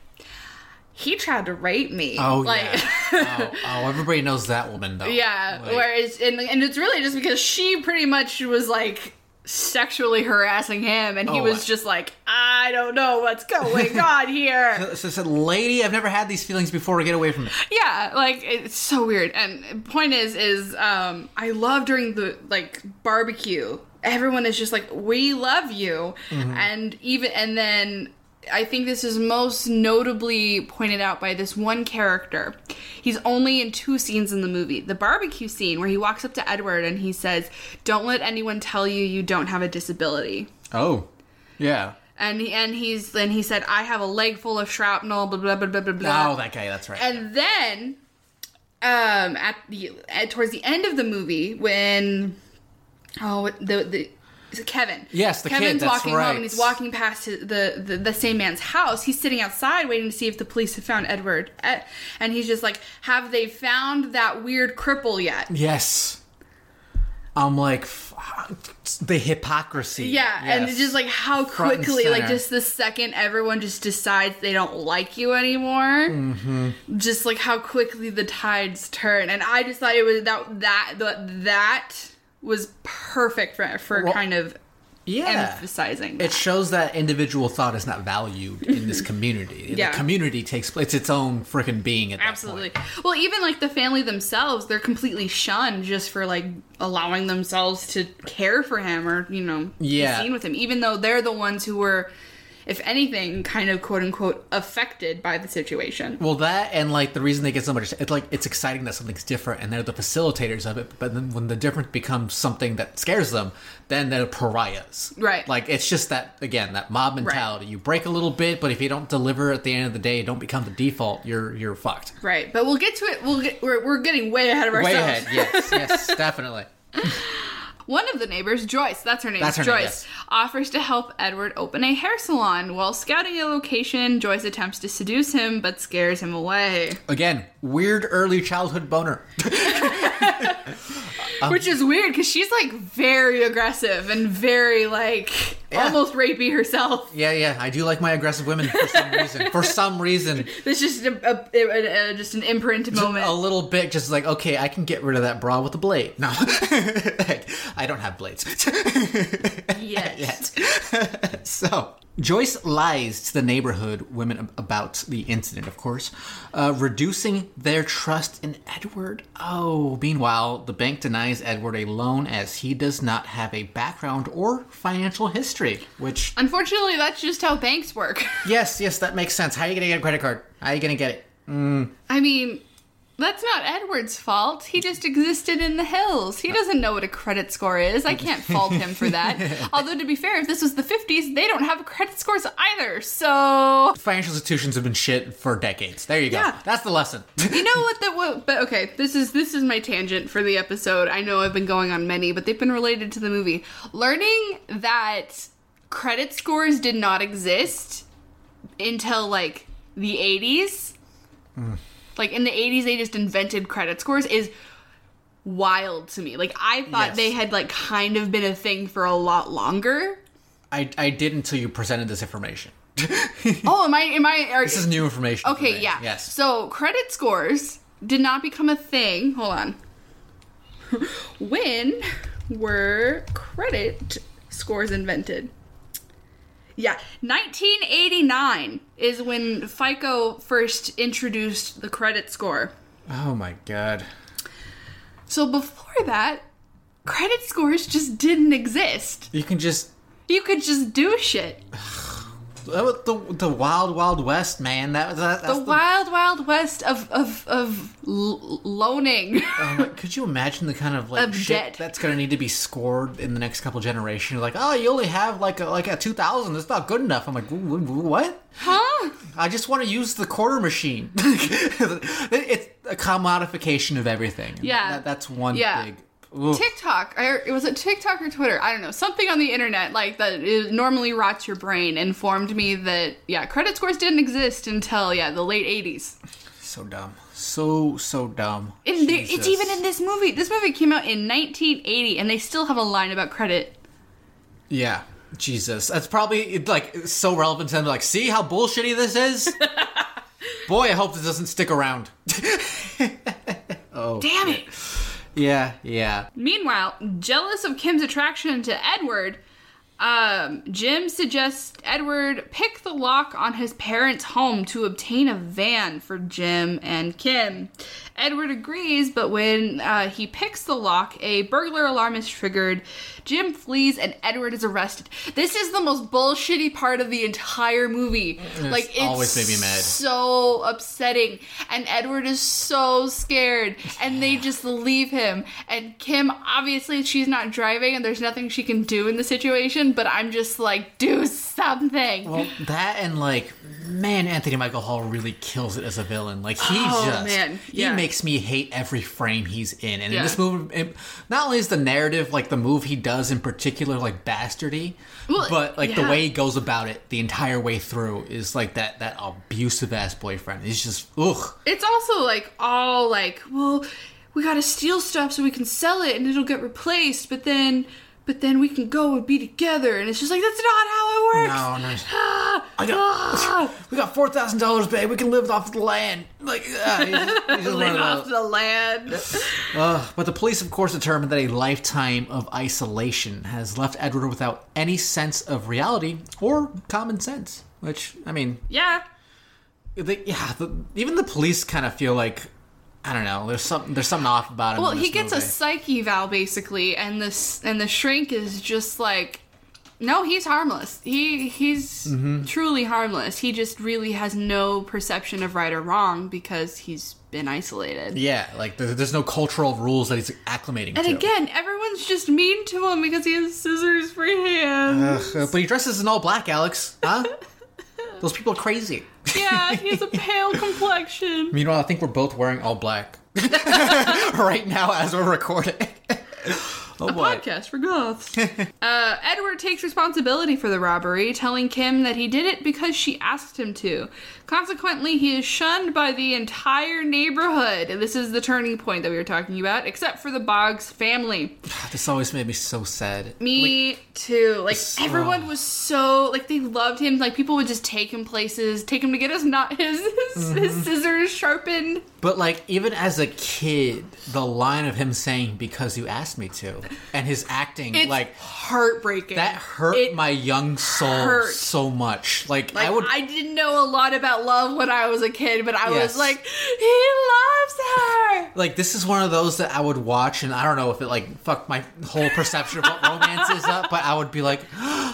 S5: he tried to rape me.
S4: Oh,
S5: like,
S4: yeah. oh, oh, everybody knows that woman, though.
S5: yeah.
S4: Like,
S5: Whereas, and, and it's really just because she pretty much was like sexually harassing him, and he
S4: Oh,
S5: was
S4: I-
S5: just like, I don't know what's going on here.
S4: So I said, lady, I've never had these feelings before. Get away from me.
S5: Yeah, like, it's so weird. And point is, is um, I love during the like barbecue, everyone is just like, we love you, and even and then. I think this is most notably pointed out by this one character. He's only in two scenes in the movie. The barbecue scene where he walks up to Edward and he says, "Don't let anyone tell you you don't have a disability."
S4: Oh, yeah.
S5: And he, and he's and he said, "I have a leg full of shrapnel." Blah blah blah blah blah blah.
S4: Oh, that guy. That's right.
S5: And then, um, at the at, towards the end of the movie, when oh the the. Is it Kevin?
S4: Yes, the kid,
S5: Kevin's
S4: that's
S5: walking
S4: right.
S5: home and he's walking past his, the, the the same man's house. He's sitting outside waiting to see if the police have found Edward. Ed- And he's just like, have they found that weird cripple yet?
S4: Yes. I'm like, f- the hypocrisy.
S5: Yeah, and it's just like how
S4: Front and
S5: quickly, like
S4: center.
S5: just the second everyone just decides they don't like you anymore,
S4: Mm-hmm.
S5: just like how quickly the tides turn. And I just thought it was that that that, that was perfect for for
S4: Well,
S5: kind of
S4: yeah.
S5: emphasizing.
S4: It
S5: That.
S4: shows that individual thought is not valued in this community.
S5: Yeah.
S4: The community takes it's its own freaking being at that
S5: Absolutely.
S4: point.
S5: Well, even like the family themselves, they're completely shunned just for like allowing themselves to care for him or, you know,
S4: Yeah.
S5: be seen with him, even though they're the ones who were, if anything, kind of quote unquote affected by the situation.
S4: Well, that and like the reason they get so much, it's like it's exciting that something's different, and they're the facilitators of it. But then when the difference becomes something that scares them, then they're pariahs.
S5: Right.
S4: Like it's just that again, that mob mentality. You break a little bit, but if you don't deliver at the end of the day, don't become the default. You're you're fucked.
S5: Right. But we'll get to it. We'll get, we're, we're getting way ahead of
S4: Way
S5: ourselves.
S4: ahead. Yes. Yes. Definitely.
S5: One of the neighbors, Joyce, that's her name,
S4: That's her name,
S5: Joyce,
S4: yes.
S5: offers to help Edward open a hair salon. While scouting a location, Joyce attempts to seduce him, but scares him away.
S4: Again, weird early childhood boner.
S5: Which is weird, because she's, like, very aggressive and very, like,
S4: Yeah.
S5: almost rapey herself.
S4: Yeah, yeah. I do like my aggressive women for some reason. For some reason.
S5: It's just a, a, a, a- just an imprint moment.
S4: A little bit, just like, okay, I can get rid of that bra with a blade. No. I don't have blades.
S5: Yes.
S4: Yet. So, Joyce lies to the neighborhood women about the incident, of course, uh, reducing their trust in Edward. Oh, meanwhile, the bank denies Edward a loan as he does not have a background or financial history, which,
S5: Unfortunately, that's just how banks work.
S4: yes, yes, that makes sense. How are you going to get a credit card? How are you going to get it?
S5: I mean, That's not Edward's fault. He just existed in the hills. He doesn't know what a credit score is. I can't fault him for that. Although, to be fair, if this was the fifties, they don't have credit scores either, so...
S4: Financial institutions have been shit for decades. There you go.
S5: Yeah.
S4: That's the lesson.
S5: You know what the... What, but okay, this is this is my tangent for the episode. I know I've been going on many, but they've been related to the movie. Learning that credit scores did not exist until, like, the eighties... Mm. Like, in the eighties, they just invented credit scores is wild to me. Like, I thought
S4: Yes.
S5: they had, like, kind of been a thing for a lot longer.
S4: I, I did until you presented this information.
S5: Oh, am I... Am I are,
S4: This is new information.
S5: okay,
S4: for me.
S5: yeah.
S4: Yes.
S5: So, credit scores did not become a thing. Hold on. When were credit scores invented? Yeah, nineteen eighty-nine is when FICO first introduced the credit score.
S4: Oh my god.
S5: So before that, credit scores just didn't exist.
S4: You can just...
S5: You could just do shit.
S4: That was the, the wild, wild west, man. That, that, that's
S5: The wild, wild west of of of l- loaning.
S4: Oh my, could you imagine the kind of like
S5: Of
S4: shit
S5: debt.
S4: that's gonna need to be scored in the next couple generations? Like, oh, you only have like a, like a two thousand. That's not good enough. I'm like, "Wh- wh- what?
S5: Huh?
S4: I just want to use the quarter machine. It's a commodification of everything.
S5: Yeah.
S4: That, that's one
S5: Yeah.
S4: big. Oof.
S5: TikTok, or was it TikTok or Twitter? I don't know. Something on the internet like that is, normally rots your brain informed me that, yeah, credit scores didn't exist until, yeah, the late eighties.
S4: So dumb. So, so dumb.
S5: And there, it's
S4: Jesus.
S5: even in this movie. This movie came out in nineteen eighty, and they still have a line about credit.
S4: Yeah. Jesus. That's probably, like, so relevant to them. Like, see how bullshitty this is? Boy, I hope this doesn't stick around. Oh,
S5: Damn
S4: shit.
S5: it.
S4: Yeah, yeah.
S5: Meanwhile, jealous of Kim's attraction to Edward, um, Jim suggests Edward pick the lock on his parents' home to obtain a van for Jim and Kim. Edward agrees, but when uh, he picks the lock, a burglar alarm is triggered. Jim flees and Edward is arrested. This is the most bullshitty part of the entire movie. Like, it's
S4: always made me mad.
S5: so upsetting. And Edward is so scared. And they just leave him. And Kim, obviously, she's not driving and there's nothing she can do in the situation. But I'm just like, do something.
S4: Well, that and like, man, Anthony Michael Hall really kills it as a villain. Like, he
S5: Oh,
S4: just,
S5: man.
S4: he
S5: Yeah.
S4: makes me hate every frame he's in. And
S5: Yeah.
S4: in this movie, it, not only is the narrative, like the move he does in particular, like bastardy,
S5: Well,
S4: but like the
S5: yeah.
S4: way he goes about it the entire way through is like that that abusive ass boyfriend. He's just ugh.
S5: It's also like all like, well, we gotta steal stuff so we can sell it and it'll get replaced, but then but then we can go and be together, and it's just like, that's not how it works.
S4: No, no.
S5: Ah,
S4: I got
S5: ah.
S4: we got four thousand dollars, babe. We can live off the land. Like, uh, he's, he's just one
S5: Live
S4: of
S5: off
S4: those.
S5: the land.
S4: Uh, but the police, of course, determined that a lifetime of isolation has left Edward without any sense of reality or common sense. Which, I mean,
S5: Yeah.
S4: they, yeah, the, even the police kind of feel like, I don't know, there's something there's something off about him.
S5: Well,
S4: in
S5: he
S4: this
S5: gets a
S4: movie.
S5: psyche eval basically, and this and the shrink is just like, no, he's harmless. He he's
S4: Mm-hmm.
S5: truly harmless. He just really has no perception of right or wrong because he's been isolated.
S4: Yeah, like there, there's no cultural rules that he's acclimating
S5: And
S4: to.
S5: again, everyone's just mean to him because he has scissors for hands.
S4: Uh, but he dresses in all black, Alex. Huh? Those people are crazy.
S5: Yeah, he has a pale complexion.
S4: Meanwhile, I think we're both wearing all black right now as we're recording. Oh
S5: A
S4: boy.
S5: podcast for goths. uh, Edward takes responsibility for the robbery, telling Kim that he did it because she asked him to. Consequently, he is shunned by the entire neighborhood. And this is the turning point that we were talking about, except for the Boggs family.
S4: This always made me so sad.
S5: Me too. Like,
S4: this-
S5: everyone
S4: oh.
S5: was so, like, they loved him. Like, people would just take him places, take him to get his, not his, his,
S4: Mm-hmm.
S5: his scissors sharpened.
S4: But like, even as a kid, the line of him saying "because you asked me to" and his acting,
S5: It's
S4: like
S5: heartbreaking.
S4: that hurt
S5: It
S4: my young soul
S5: hurt.
S4: so much. Like,
S5: Like,
S4: I would.
S5: I didn't know a lot about love when I was a kid, but I
S4: Yes.
S5: was like, he loves her.
S4: Like, this is one of those that I would watch, and I don't know if it like fucked my whole perception of what romance is up, but I would be like,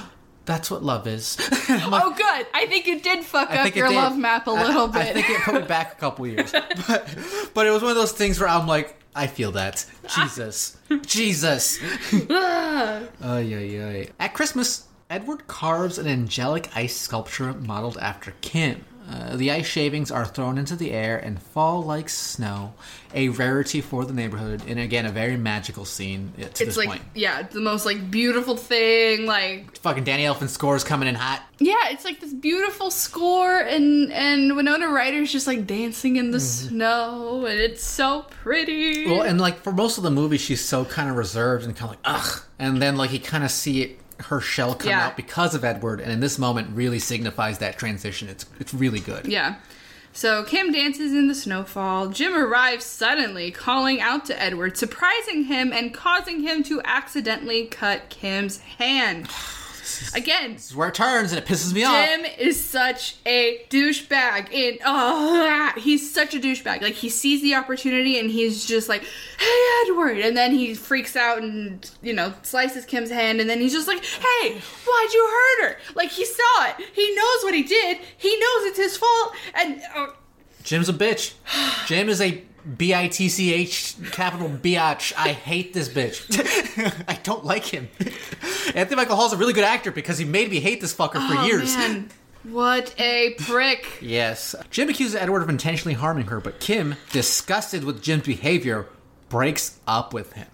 S4: that's what love is.
S5: Oh, good. I think you did fuck
S4: I
S5: up
S4: think it
S5: your
S4: did.
S5: love map a little
S4: I,
S5: bit.
S4: I think it put me back a couple years. But, but it was one of those things where I'm like, I feel that. Jesus. Jesus. Ay, ay, ay. At Christmas, Edward carves an angelic ice sculpture modeled after Kim. Uh, the ice shavings are thrown into the air and fall like snow, a rarity for the neighborhood, and again, a very magical scene uh, to
S5: it's
S4: this
S5: like,
S4: point.
S5: yeah, it's the most like beautiful thing. Like,
S4: Fucking Danny Elfman scores coming in hot.
S5: yeah, it's like this beautiful score, and and Winona Ryder's just like dancing in the snow, and it's so pretty.
S4: Well, and like for most of the movie, she's so kind of reserved and kind of like, ugh. And then like you kind of see it, her shell come
S5: Yeah.
S4: out because of Edward, and in this moment really signifies that transition. It's it's really good.
S5: Yeah. So Kim dances in the snowfall. Jim arrives suddenly, calling out to Edward, surprising him and causing him to accidentally cut Kim's hand. Again,
S4: This is where it turns, and it pisses me off.
S5: Jim is such a douchebag. In oh, he's such a douchebag. Like, he sees the opportunity and he's just like, "Hey, Edward!" And then he freaks out and, you know, slices Kim's hand. And then he's just like, "Hey, why'd you hurt her?" Like, he saw it. He knows what he did. He knows it's his fault. And uh,
S4: Jim's a bitch. Jim is a B I T C H capital biatch. I hate this bitch. I don't like him. Anthony Michael Hall's a really good actor because he made me hate this fucker for
S5: oh,
S4: years.
S5: man, what a prick.
S4: Yes. Jim accuses Edward of intentionally harming her, but Kim, disgusted with Jim's behavior, breaks up with him.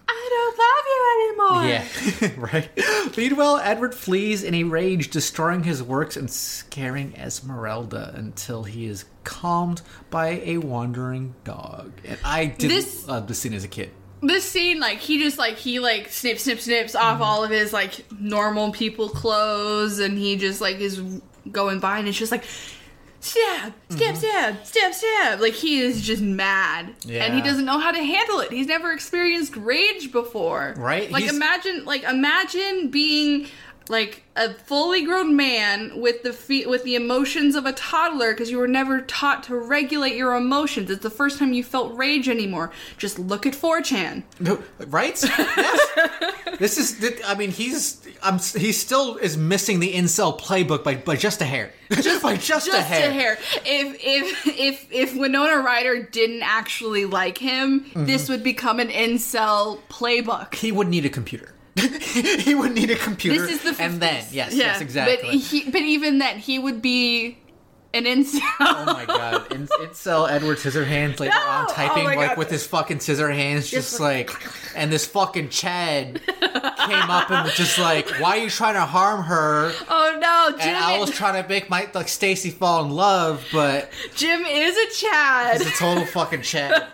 S5: I don't love you anymore.
S4: Yeah, right? Meanwhile, Edward flees in a rage, destroying his works and scaring Esmeralda until he is calmed by a wandering dog. And I did
S5: This-
S4: love this scene as a kid.
S5: This scene, like, he just, like, he, like, snip, snip, snips off all of his, like, normal people clothes, and he just, like, is going by, and it's just like, stab, stab, stab, stab, stab. Like, he is just mad. And he
S4: Yeah.
S5: doesn't know how to handle it. He's never experienced rage before.
S4: Right?
S5: Like,
S4: He's-
S5: imagine, like, imagine being, like, a fully grown man with the fe- with the emotions of a toddler because you were never taught to regulate your emotions. It's the first time you felt rage anymore. Just look at four chan.
S4: No, right? Yes. This is, I mean, he's I'm, he still is missing the incel playbook by, by just a hair. Just by just,
S5: Just
S4: a hair.
S5: a hair. If if if if Winona Ryder didn't actually like him,
S4: Mm-hmm.
S5: this would become an incel playbook.
S4: He would need a computer. He would need a computer.
S5: This is the
S4: and then, yes,
S5: yeah,
S4: yes, exactly.
S5: But he, but even then, he would be an incel.
S4: Oh my god. In- Incel Edward Scissorhands later
S5: No!
S4: on typing
S5: Oh my
S4: like
S5: God.
S4: with his fucking scissor hands just like and this fucking Chad came up and was just like, why are you trying to harm her?
S5: Oh no, Jim!
S4: And I was trying to make my like Stacy fall in love, but
S5: Jim is a Chad.
S4: it's a total fucking Chad.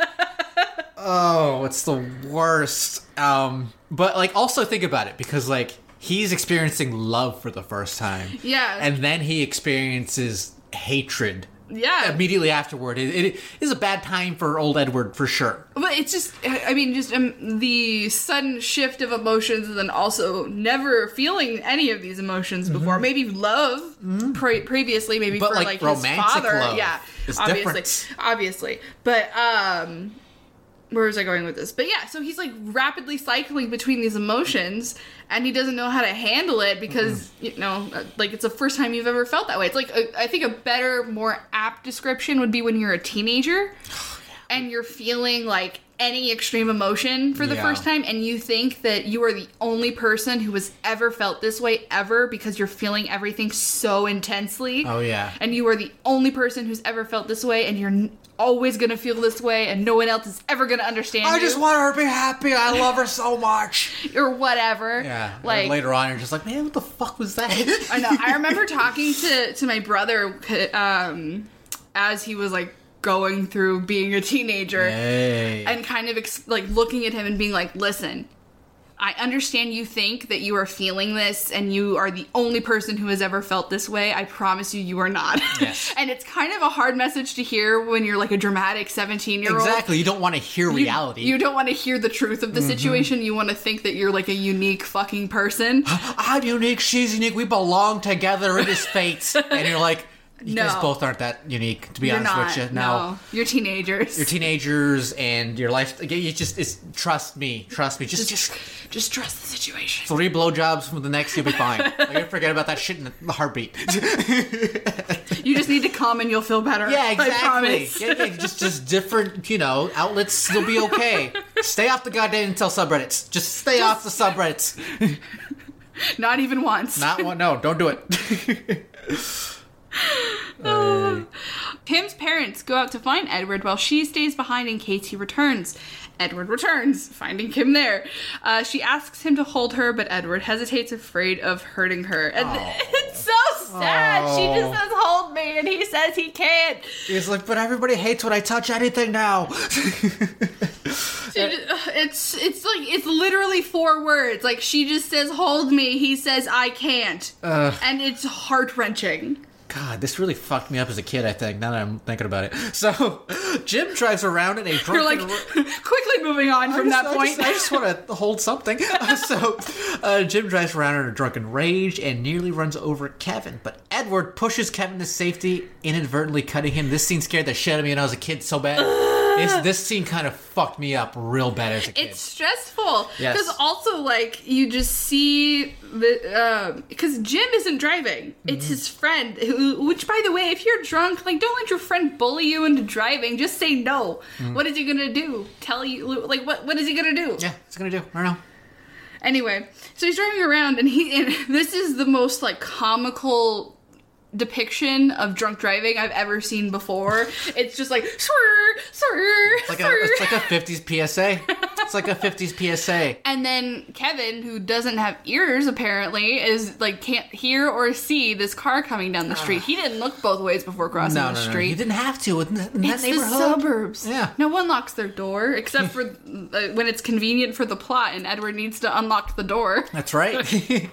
S4: Oh, it's the worst. Um but like also think about it because like he's experiencing love for the first time.
S5: Yeah.
S4: And then he experiences hatred.
S5: Yeah.
S4: Immediately afterward, it, it is a bad time for old Edward for sure.
S5: But it's just, I mean, just um, the sudden shift of emotions and then also never feeling any of these emotions before. Maybe love pre- previously, maybe
S4: Mm-hmm. But,
S5: for
S4: like,
S5: like, his
S4: romantic
S5: father.
S4: love
S5: Yeah,
S4: is
S5: obviously.
S4: different.
S5: Obviously. But, um... where was I going with this? But yeah, so he's like rapidly cycling between these emotions and he doesn't know how to handle it because, you know, uh, like it's the first time you've ever felt that way. It's like, a, I think a better, more apt description would be when you're a teenager and you're feeling like any extreme emotion for the
S4: Yeah.
S5: first time and you think that you are the only person who has ever felt this way ever because you're feeling everything so intensely.
S4: Oh, yeah.
S5: And you are the only person who's ever felt this way and you're n- always gonna feel this way and no one else is ever gonna understand
S4: I
S5: you.
S4: just want her to be happy. I love her so much.
S5: or whatever.
S4: Yeah.
S5: Like,
S4: and later on, you're just like, man, what the fuck was that?
S5: I know. I remember talking to, to my brother um, as he was like going through being a teenager
S4: Hey.
S5: and kind of ex- like looking at him and being like, listen, I understand you think that you are feeling this and you are the only person who has ever felt this way. I promise you, you are not.
S4: Yes.
S5: And it's kind of a hard message to hear when you're like a dramatic seventeen-year-old.
S4: Exactly. You don't want to hear
S5: You-
S4: reality.
S5: You, don't want to hear the truth of the situation. You want to think that you're like a unique fucking person.
S4: I'm unique. She's unique. We belong together. It is fate. And you're like, You
S5: No.
S4: guys both aren't that unique, to be
S5: You're
S4: honest
S5: not.
S4: with you.
S5: No. You're teenagers.
S4: You're teenagers, and your life. You just it's, trust me, trust me. Just, just
S5: Just trust the situation.
S4: three blowjobs from the next, you'll be fine. Like, you forget about that shit in the heartbeat.
S5: You just need to come and you'll feel better.
S4: Yeah,
S5: I
S4: exactly.
S5: promise.
S4: Yeah, yeah, just just different, you know, outlets. You'll be okay. Stay off the goddamn Intel subreddits. Just stay off the subreddits.
S5: Not even once.
S4: Not one. No, don't do it.
S5: Kim's parents go out to find Edward while she stays behind in case he returns. Edward returns, finding Kim there. Uh, she asks him to hold her, but Edward hesitates, afraid of hurting her. And it's so sad. She
S4: Oh.
S5: just says, hold me, and he says he can't.
S4: He's like, but everybody hates when I touch anything now.
S5: She just- it's it's like it's literally four words. Like she just says hold me, he says I can't.
S4: Ugh.
S5: And it's heart-wrenching.
S4: God, this really fucked me up as a kid, I think, now that I'm thinking about it. So, Jim drives around in a drunken...
S5: You're like quickly moving on from
S4: I just-
S5: that
S4: I
S5: point.
S4: just, I just want to hold something. Uh, so, uh, Jim drives around in a drunken rage and nearly runs over Kevin. But Edward pushes Kevin to safety, inadvertently cutting him. This scene scared the shit out of me when I was a kid so bad. This, this scene kind of fucked me up real bad as a kid.
S5: It's stressful
S4: Yes.
S5: because also like you just see the because Jim isn't driving; it's
S4: Mm-hmm.
S5: his friend. Who, which, by the way, if you're drunk, like don't let your friend bully you into driving. Just say no. What is he gonna do? Tell you like what? What is he gonna do?
S4: Yeah, what's he gonna do? I don't know.
S5: Anyway, so he's driving around, and he and this is the most like comical depiction of drunk driving I've ever seen before. It's just like swerr, swerr,
S4: It's like a,
S5: swerr.
S4: it's like a fifties P S A. It's like a fifties P S A.
S5: And then Kevin, who doesn't have ears apparently, is like can't hear or see this car coming down the street. He didn't look both ways before crossing
S4: No,
S5: the
S4: no, no.
S5: street.
S4: He didn't have to in, that- in that
S5: It's the
S4: neighborhood.
S5: suburbs.
S4: Yeah.
S5: No one locks their door except for uh, when it's convenient for the plot, and Edward needs to unlock the door.
S4: That's right.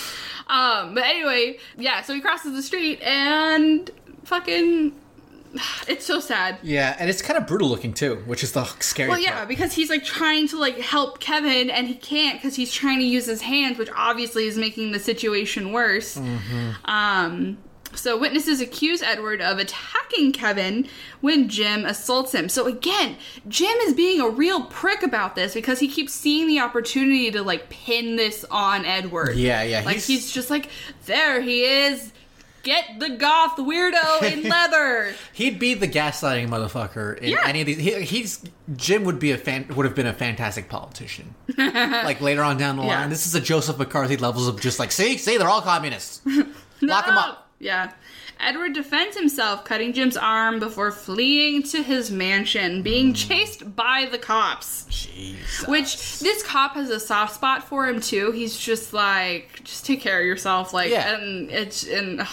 S5: Um, but anyway, yeah. So he crosses the street and fucking. It's so sad.
S4: Yeah, and it's kind of brutal looking too, which is the scary
S5: Well, yeah,
S4: part.
S5: because he's like trying to like help Kevin, and he can't because he's trying to use his hands, which obviously is making the situation worse.
S4: Mm-hmm.
S5: Um, so witnesses accuse Edward of attacking Kevin when Jim assaults him. So again, Jim is being a real prick about this because he keeps seeing the opportunity to like pin this on Edward.
S4: Yeah, yeah,
S5: Like
S4: he's-
S5: he's just like, there he is. Get the goth weirdo in leather.
S4: He'd be the gaslighting motherfucker in
S5: Yeah.
S4: any of these. He, he's Jim would be a fan, would have been a fantastic politician. Like later on down the
S5: Yeah.
S4: line, this is a Joseph McCarthy levels of just like, see, see, they're all communists. Lock them up.
S5: Yeah. Edward defends himself, cutting Jim's arm before fleeing to his mansion, being chased by the cops.
S4: Jesus.
S5: Which, this cop has a soft spot for him, too. He's just like, just take care of yourself. Like,
S4: Yeah.
S5: and it's, and, ugh.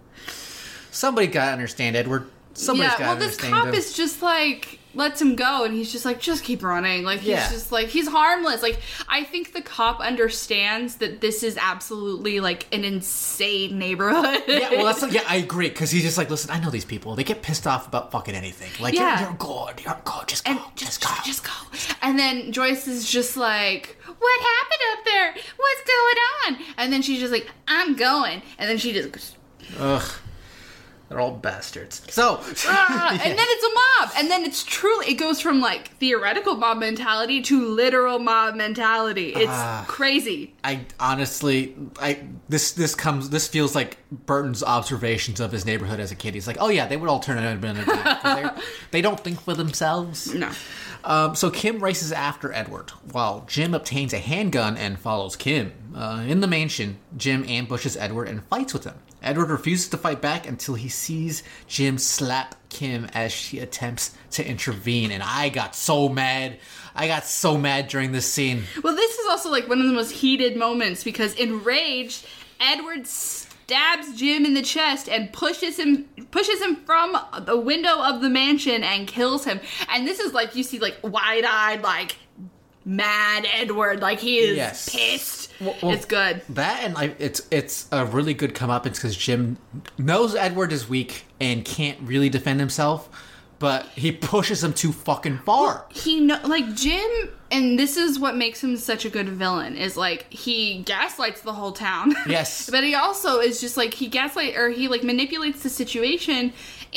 S4: Somebody gotta understand Edward. Somebody's
S5: yeah,
S4: gotta
S5: well, this
S4: understand
S5: cop
S4: him.
S5: is just like, lets him go, and he's just like, just keep running. Like, he's
S4: Yeah.
S5: just like, he's harmless. Like, I think the cop understands that this is absolutely, like, an insane neighborhood.
S4: Yeah, well, that's yeah, I agree because he's just like, listen, I know these people. They get pissed off about fucking anything. Like,
S5: Yeah.
S4: you're, you're good, you're good. Just go,
S5: And
S4: just,
S5: just,
S4: go.
S5: just go. And then Joyce is just like, what happened up there? What's going on? And then she's just like, I'm going. And then she just goes,
S4: Ugh, they're all bastards. So,
S5: ah, and then it's a mob. And then it's truly, it goes from like theoretical mob mentality to literal mob mentality. It's
S4: Ah.
S5: crazy.
S4: I honestly, I this this comes this feels like Burton's observations of his neighborhood as a kid. He's like, oh yeah, they would all turn out and they they don't think for themselves.
S5: No.
S4: Um, so Kim races after Edward, while Jim obtains a handgun and follows Kim. Uh, in the mansion, Jim ambushes Edward and fights with him. Edward refuses to fight back until he sees Jim slap Kim as she attempts to intervene, and I got so mad. I got so mad during this scene.
S5: Well, this is also like one of the most heated moments because enraged, Edward stabs Jim in the chest and pushes him pushes him from the window of the mansion and kills him. And this is like you see like wide-eyed like mad Edward, like he is
S4: Yes.
S5: pissed.
S4: Well, well,
S5: it's good.
S4: That and like it's it's a really good come up because Jim knows Edward is weak and can't really defend himself, but he pushes him too fucking far.
S5: He know, like Jim, and this is what makes him such a good villain. Is like he gaslights the whole town.
S4: Yes,
S5: but he also is just like he gaslight or he like manipulates the situation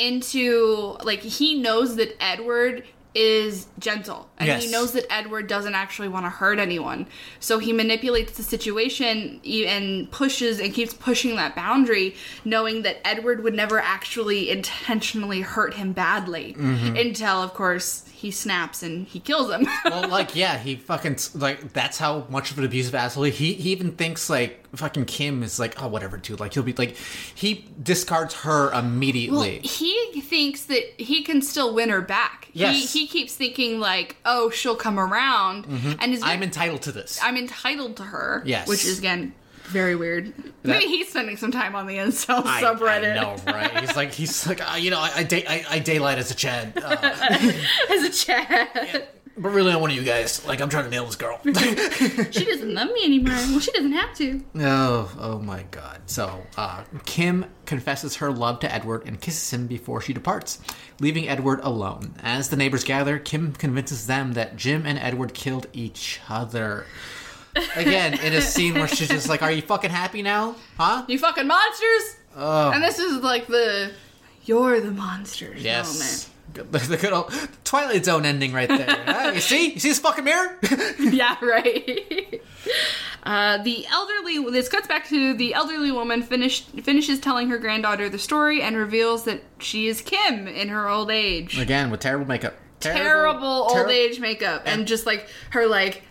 S5: into like he knows that Edward is gentle and
S4: yes.
S5: he knows that Edward doesn't actually want to hurt anyone, so he manipulates the situation and pushes and keeps pushing that boundary, knowing that Edward would never actually intentionally hurt him badly, mm-hmm. until of course he snaps and he kills him.
S4: Well, like, yeah, he fucking, like, that's how much of an abusive asshole he, he even thinks, like, fucking Kim is like, oh, whatever, dude, like, he'll be, like, he discards her immediately.
S5: Well, he thinks that he can still win her back.
S4: Yes.
S5: He, he keeps thinking, like, oh, she'll come around,
S4: mm-hmm.
S5: and is
S4: I'm entitled to this.
S5: I'm entitled to her.
S4: Yes.
S5: Which is, again, very weird.
S4: That,
S5: Maybe he's spending some time on the incel
S4: I,
S5: subreddit.
S4: I know, right? He's like, he's like, uh, you know, I, I, day, I, I daylight as a Chad. Uh,
S5: as a Chad.
S4: Yeah, but really, I'm one of you guys. Like, I'm trying to nail this girl.
S5: She doesn't love me anymore. Well, she doesn't have to.
S4: Oh, oh my God. So, uh, Kim confesses her love to Edward and kisses him before she departs, leaving Edward alone. As the neighbors gather, Kim convinces them that Jim and Edward killed each other. Again, in a scene where she's just like, are you fucking happy now? Huh?
S5: You fucking monsters?
S4: Oh.
S5: And this is like the, you're the monsters
S4: yes. moment. The, the good old Twilight Zone ending right there. uh, you see? You see this fucking mirror?
S5: Yeah, right. uh, the elderly, this cuts back to the elderly woman finished, finishes telling her granddaughter the story and reveals that she is Kim in her old age.
S4: Again, with terrible makeup.
S5: Terrible, terrible old ter- age makeup. And, and just like, her like,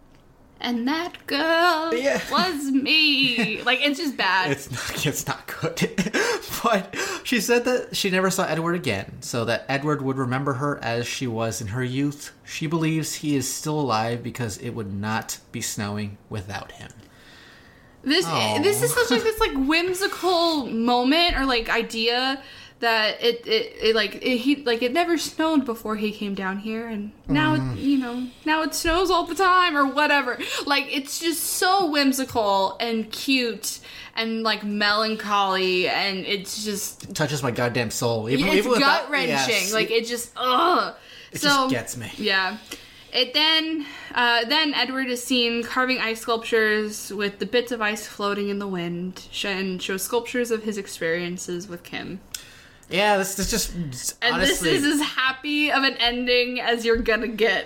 S5: and that girl yeah. was me. Like, it's just bad.
S4: It's not, it's not good. But she said that she never saw Edward again, so that Edward would remember her as she was in her youth. She believes he is still alive because it would not be snowing without him.
S5: This Aww. This is such like this like whimsical moment or like idea that it, it, it like it, he like it never snowed before he came down here, and now mm. it, you know now it snows all the time or whatever. Like, it's just so whimsical and cute and like melancholy, and it's just
S4: it touches my goddamn soul. Even,
S5: it's
S4: even
S5: gut wrenching. Yes. Like, it just ugh.
S4: It
S5: so,
S4: just gets me.
S5: Yeah. It then, uh, then Edward is seen carving ice sculptures with the bits of ice floating in the wind, and shows sculptures of his experiences with Kim.
S4: Yeah, this, this just, just
S5: and
S4: honestly,
S5: this is as happy of an ending as you're gonna get.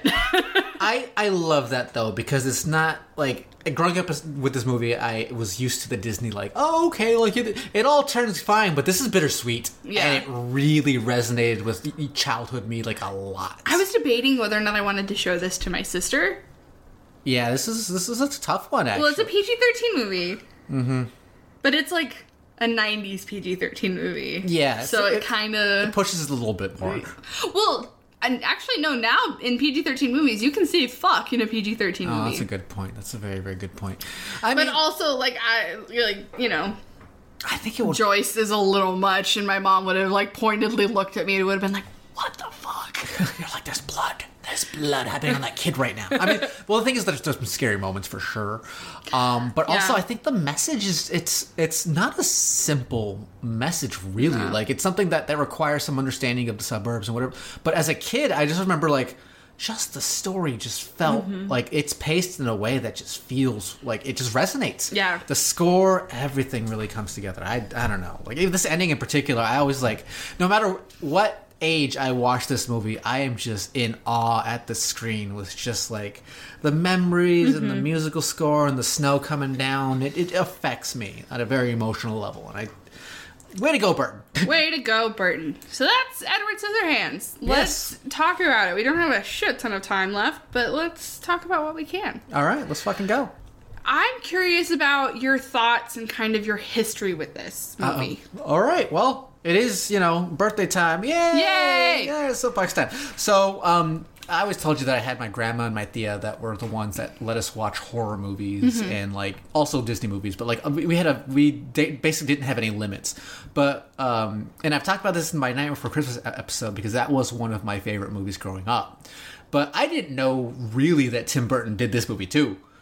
S4: I I love that though, because it's not like growing up with this movie, I was used to the Disney like, oh okay, like it, it all turns fine, but this is bittersweet,
S5: yeah,
S4: and it really resonated with childhood me like a lot.
S5: I was debating whether or not I wanted to show this to my sister.
S4: Yeah, this is this is a tough one. Actually,
S5: well, it's a P G thirteen movie,
S4: mm-hmm.
S5: but it's like a nineties P G thirteen movie.
S4: Yeah.
S5: So it, it kind of...
S4: It pushes it a little bit more.
S5: Well, and actually, no, now in P G thirteen movies, you can say fuck in a P G thirteen movie.
S4: Oh, that's a good point. That's a very, very good point. I
S5: but
S4: mean,
S5: also, like, I, like, you know...
S4: I think it would...
S5: Joyce is a little much, and my mom would have, like, pointedly looked at me and would have been like, what the fuck?
S4: You're like, there's blood. There's blood happening on that kid right now. I mean, well, the thing is that there's some scary moments for sure. Um, but
S5: yeah.
S4: also, I think the message is, it's it's not a simple message, really. No. Like, it's something that, that requires some understanding of the suburbs and whatever. But as a kid, I just remember, like, just the story just felt mm-hmm. like it's paced in a way that just feels like it just resonates.
S5: Yeah.
S4: The score, everything really comes together. I, I don't know. Like, even this ending in particular, I always, like, no matter what age I watch this movie, I am just in awe at the screen with just like the memories mm-hmm. and the musical score and the snow coming down. It, it affects me at a very emotional level, and I way to go, Burton.
S5: Way to go, Burton. So that's Edward Scissorhands. Let's
S4: yes. talk
S5: about it. We don't have a shit ton of time left, but let's talk about what we can.
S4: All right, let's fucking go.
S5: I'm curious about your thoughts and kind of your history with this movie.
S4: Uh-oh. All right, well, it is, you know, birthday time. Yay!
S5: Yay!
S4: Yeah, soapbox time. So, um, I always told you that I had my grandma and my tia that were the ones that let us watch horror movies mm-hmm. and, like, also Disney movies. But, like, we had a, we basically didn't have any limits. But, um, and I've talked about this in my Nightmare Before Christmas episode because that was one of my favorite movies growing up. But I didn't know really that Tim Burton did this movie too.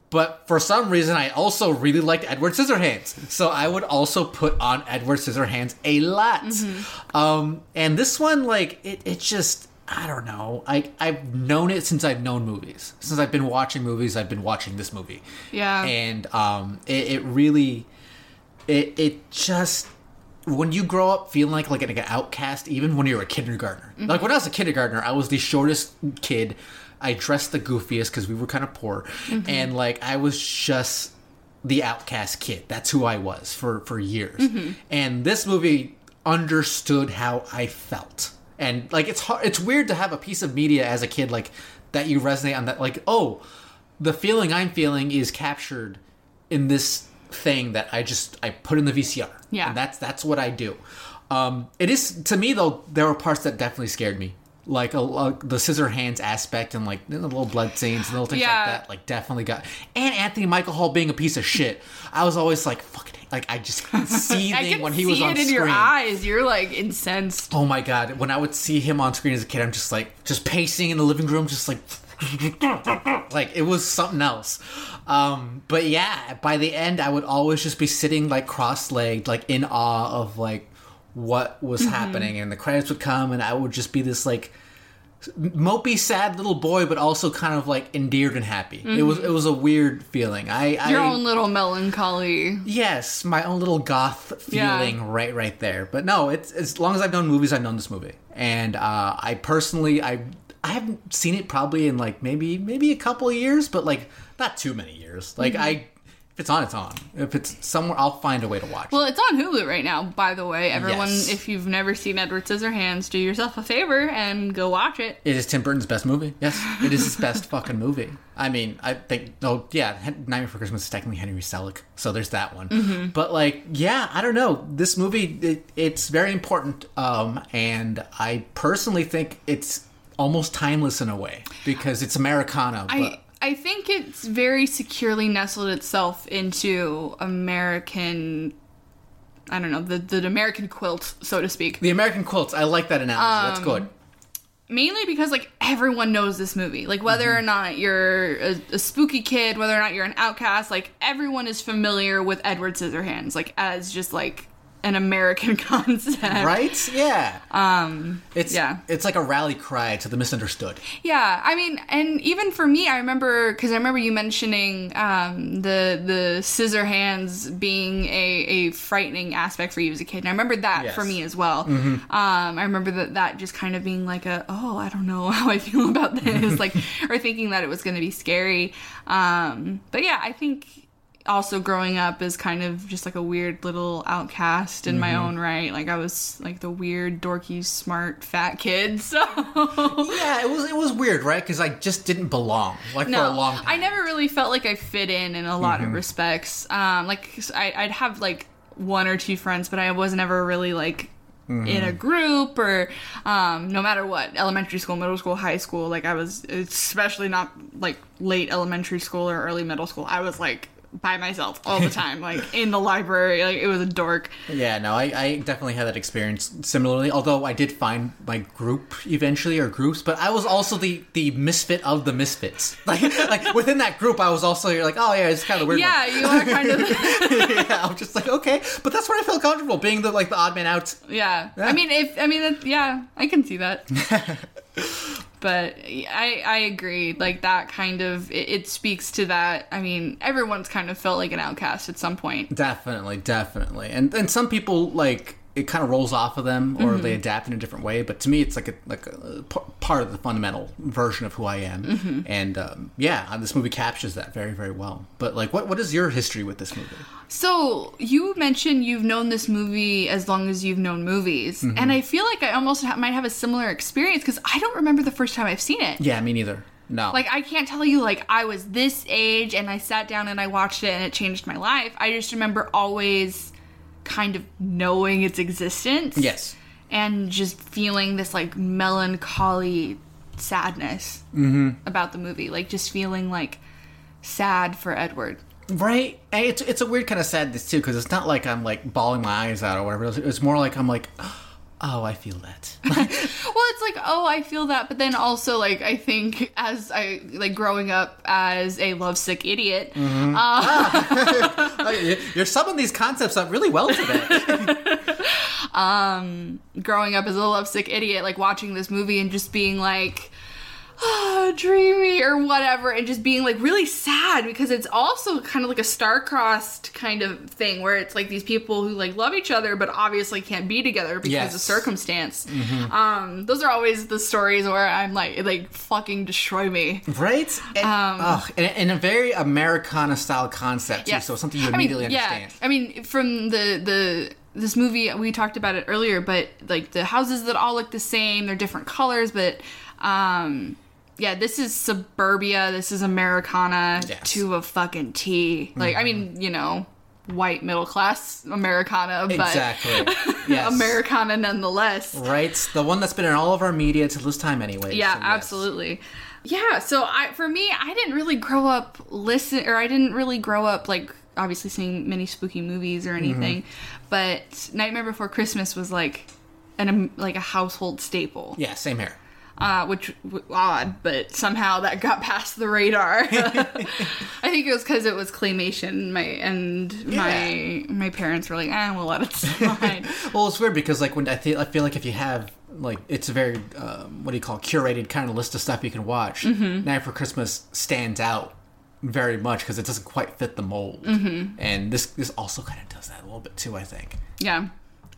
S4: But for some reason, I also really liked Edward Scissorhands. So I would also put on Edward Scissorhands a lot. Mm-hmm. Um, and this one, like, it, it just, I don't know. I, I've known it since I've known movies. Since I've been watching movies, I've been watching this movie.
S5: Yeah.
S4: And um, it, it really, it, it just, when you grow up feeling like, like, like an outcast, even when you're a kindergartner. Mm-hmm. Like, when I was a kindergartner, I was the shortest kid. I dressed the goofiest because we were kind of poor. Mm-hmm. And, like, I was just the outcast kid. That's who I was for, for years. Mm-hmm. And this movie understood how I felt. And, like, it's hard, it's weird to have a piece of media as a kid, like, that you resonate on that. Like, oh, the feeling I'm feeling is captured in this thing that I just, I put in the V C R.
S5: Yeah.
S4: And that's, that's what I do. Um, it is, to me, though, there were parts that definitely scared me. Like, a, a, the scissor hands aspect and, like, the little blood stains and little things
S5: yeah.
S4: like that, like, definitely got... And Anthony Michael Hall being a piece of shit. I was always like, fucking... Like, I just seething
S5: I can
S4: when he
S5: see
S4: was on
S5: it in
S4: screen.
S5: your eyes. You're, like, incensed.
S4: Oh, my God. When I would see him on screen as a kid, I'm just, like, just pacing in the living room, just, like... like, it was something else. Um, but, yeah, by the end, I would always just be sitting, like, cross-legged, like, in awe of, like, what was mm-hmm. happening. And the credits would come, and I would just be this, like... mopey, sad little boy, but also kind of like endeared and happy. Mm-hmm. It was it was a weird feeling. I, I
S5: your own little melancholy.
S4: Yes, my own little goth feeling, yeah. right, right there. But no, it's as long as I've known movies, I've known this movie, and uh, I personally, I I haven't seen it probably in like maybe maybe a couple of years, but like not too many years. Like mm-hmm. I. If it's on, it's on. If it's somewhere, I'll find a way to watch
S5: well,
S4: it.
S5: Well, it's on Hulu right now, by the way. Everyone,
S4: yes.
S5: if you've never seen Edward Scissorhands, do yourself a favor and go watch it.
S4: It is Tim Burton's best movie. Yes, it is his best fucking movie. I mean, I think, oh, yeah, Nightmare Before Christmas is technically Henry Selick, so there's that one. Mm-hmm. But, like, yeah, I don't know. This movie, it, it's very important, um, and I personally think it's almost timeless in a way, because it's Americana, but...
S5: I, I think it's very securely nestled itself into American, I don't know, the, the American quilt, so to speak.
S4: The American quilts. I like that analogy. Um, That's good.
S5: Mainly because, like, everyone knows this movie. Like, whether mm-hmm. or not you're a, a spooky kid, whether or not you're an outcast, like, everyone is familiar with Edward Scissorhands, like, as just, like, an American concept.
S4: Right? Yeah.
S5: Um,
S4: it's,
S5: yeah.
S4: It's like a rally cry to the misunderstood.
S5: Yeah. I mean, and even for me, I remember, because I remember you mentioning um, the the scissor hands being a, a frightening aspect for you as a kid. And I remember that
S4: yes.
S5: for me as well.
S4: Mm-hmm.
S5: Um, I remember that, that just kind of being like a, oh, I don't know how I feel about this. like, or thinking that it was going to be scary. Um, but yeah, I think... also growing up as kind of just like a weird little outcast in mm-hmm. my own right. Like I was like the weird, dorky, smart, fat kid. So
S4: yeah, it was it was weird, right? Because I just didn't belong like
S5: no,
S4: for a long time.
S5: I never really felt like I fit in in a lot
S4: mm-hmm.
S5: of respects. Um, like I, I'd have like one or two friends, but I was never really like mm-hmm. in a group or um, no matter what, elementary school, middle school, high school. Like I was, especially not like late elementary school or early middle school. I was like by myself all the time, like in the library. Like it was a dork. Yeah,
S4: no, I, I definitely had that experience similarly, although I did find my group eventually, or groups, but I was also the the misfit of the misfits. Like like within that group I was also, you're like, oh yeah, it's kind of weird.
S5: Yeah, one. You are kind of
S4: yeah, I'm just like, okay, but that's where I felt comfortable, being the like the odd man out.
S5: Yeah, yeah. I mean, if I mean, it, yeah, I can see that. But I I agree. Like, that kind of, it, it speaks to that. I mean, everyone's kind of felt like an outcast at some point. Definitely, definitely. And and some people, like, it kind of rolls off of them, or mm-hmm. they adapt in a different way. But to me, it's like a like a p- part of the fundamental version of who I am. Mm-hmm. And um, yeah, this movie captures that very, very well. But like, what what is your history with this movie? So you mentioned you've known this movie as long as you've known movies, mm-hmm. and I feel like I almost ha- might have a similar experience because I don't remember the first time I've seen it. Yeah, me neither. No. Like, I can't tell you, like, I was this age and I sat down and I watched it and it changed my life. I just remember always kind of knowing its existence. Yes. And just feeling this, like, melancholy sadness mm-hmm. about the movie. Like, just feeling, like, sad for Edward. Right? And it's, it's a weird kind of sadness, too, because it's not like I'm, like, bawling my eyes out or whatever. It's more like I'm like,
S4: Oh, I feel that.
S5: Well, it's like, oh, I feel that, but then also, like, I think as I, like, growing up as a lovesick idiot.
S4: Mm-hmm.
S5: Uh,
S4: ah. You're summing these concepts up really well today.
S5: um, growing up as a lovesick idiot, like, watching this movie and just being like, oh, dreamy or whatever, and just being like really sad because it's also kind of like a star-crossed kind of thing where it's like these people who like love each other but obviously can't be together because
S4: Yes.
S5: of circumstance.
S4: Mm-hmm.
S5: Um, those are always the stories where I'm like, it, like fucking destroy me.
S4: Right? And,
S5: Um,
S4: oh, and, and a very Americana-style concept, too,
S5: Yes.
S4: so something you
S5: I mean,
S4: immediately
S5: yeah.
S4: understand.
S5: I mean, from the the this movie, we talked about it earlier, but like the houses that all look the same, they're different colors, but um, yeah, this is suburbia, this is Americana
S4: Yes.
S5: to a fucking T. Like, I mean, you know, white middle class Americana, but
S4: Exactly. Yes.
S5: Americana nonetheless.
S4: Right? The one that's been in all of our media till this time anyway.
S5: Yeah,
S4: so yes.
S5: absolutely. Yeah, so I for me, I didn't really grow up listen, or I didn't really grow up like obviously seeing many spooky movies or anything,
S4: Mm-hmm.
S5: but Nightmare Before Christmas was like an um, like a household staple.
S4: Yeah, same here.
S5: Uh, which w- odd, but somehow that got past the radar. I think it was because it was claymation. My and my my parents were like, "Ah, we'll let it slide."
S4: Well, it's weird because like when I feel I feel like if you have like it's a very um, what do you call it, curated kind of list of stuff you can watch.
S5: Mm-hmm.
S4: Night for Christmas stands out very much because it doesn't quite fit the mold, mm-hmm. and this this also kind of does that a little bit too. I think.
S5: Yeah.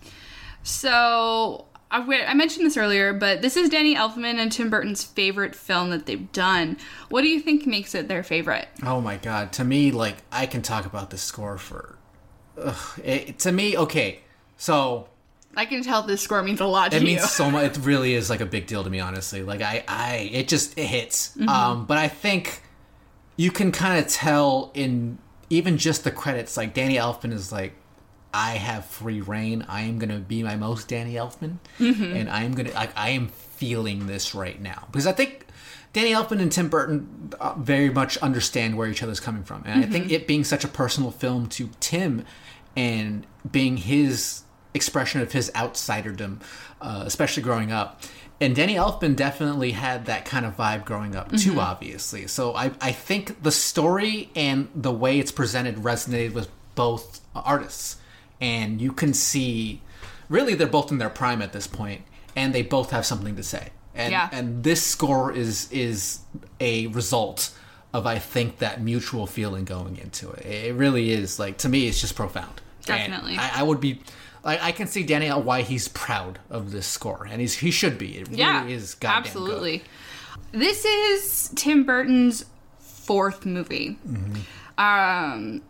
S5: So I, w- I mentioned this earlier, but this is Danny Elfman and Tim Burton's favorite film that they've done. What do you think makes it their favorite?
S4: Oh my god! To me, like I can talk about this score for. Ugh, it, to me, okay, so.
S5: I can tell this score means a lot to
S4: It
S5: you.
S4: means so much. It really is like a big deal to me, honestly. Like I, I, it just it hits.
S5: Mm-hmm.
S4: Um, but I think you can kind of tell in even just the credits. Like Danny Elfman is like, I have free reign. I am gonna be my most Danny Elfman,
S5: Mm-hmm.
S4: and I am gonna like I am feeling this right now because I think Danny Elfman and Tim Burton uh, very much understand where each other's coming from, and
S5: Mm-hmm.
S4: I think it being such a personal film to Tim and being his expression of his outsiderdom, uh, especially growing up. And Danny Elfman definitely had that kind of vibe growing up too,
S5: Mm-hmm.
S4: obviously. So I, I think the story and the way it's presented resonated with both artists. And you can see, really, they're both in their prime at this point, and they both have something to say. And,
S5: Yeah.
S4: and this score is is a result of, I think, that mutual feeling going into it. It really is, like, to me, it's just profound.
S5: Definitely.
S4: And I, I would be... Like, I can see Danny why he's proud of this score, and he's he should be. It really
S5: yeah,
S4: is goddamn
S5: absolutely. Good. This is Tim Burton's fourth movie.
S4: Mm-hmm.
S5: Um,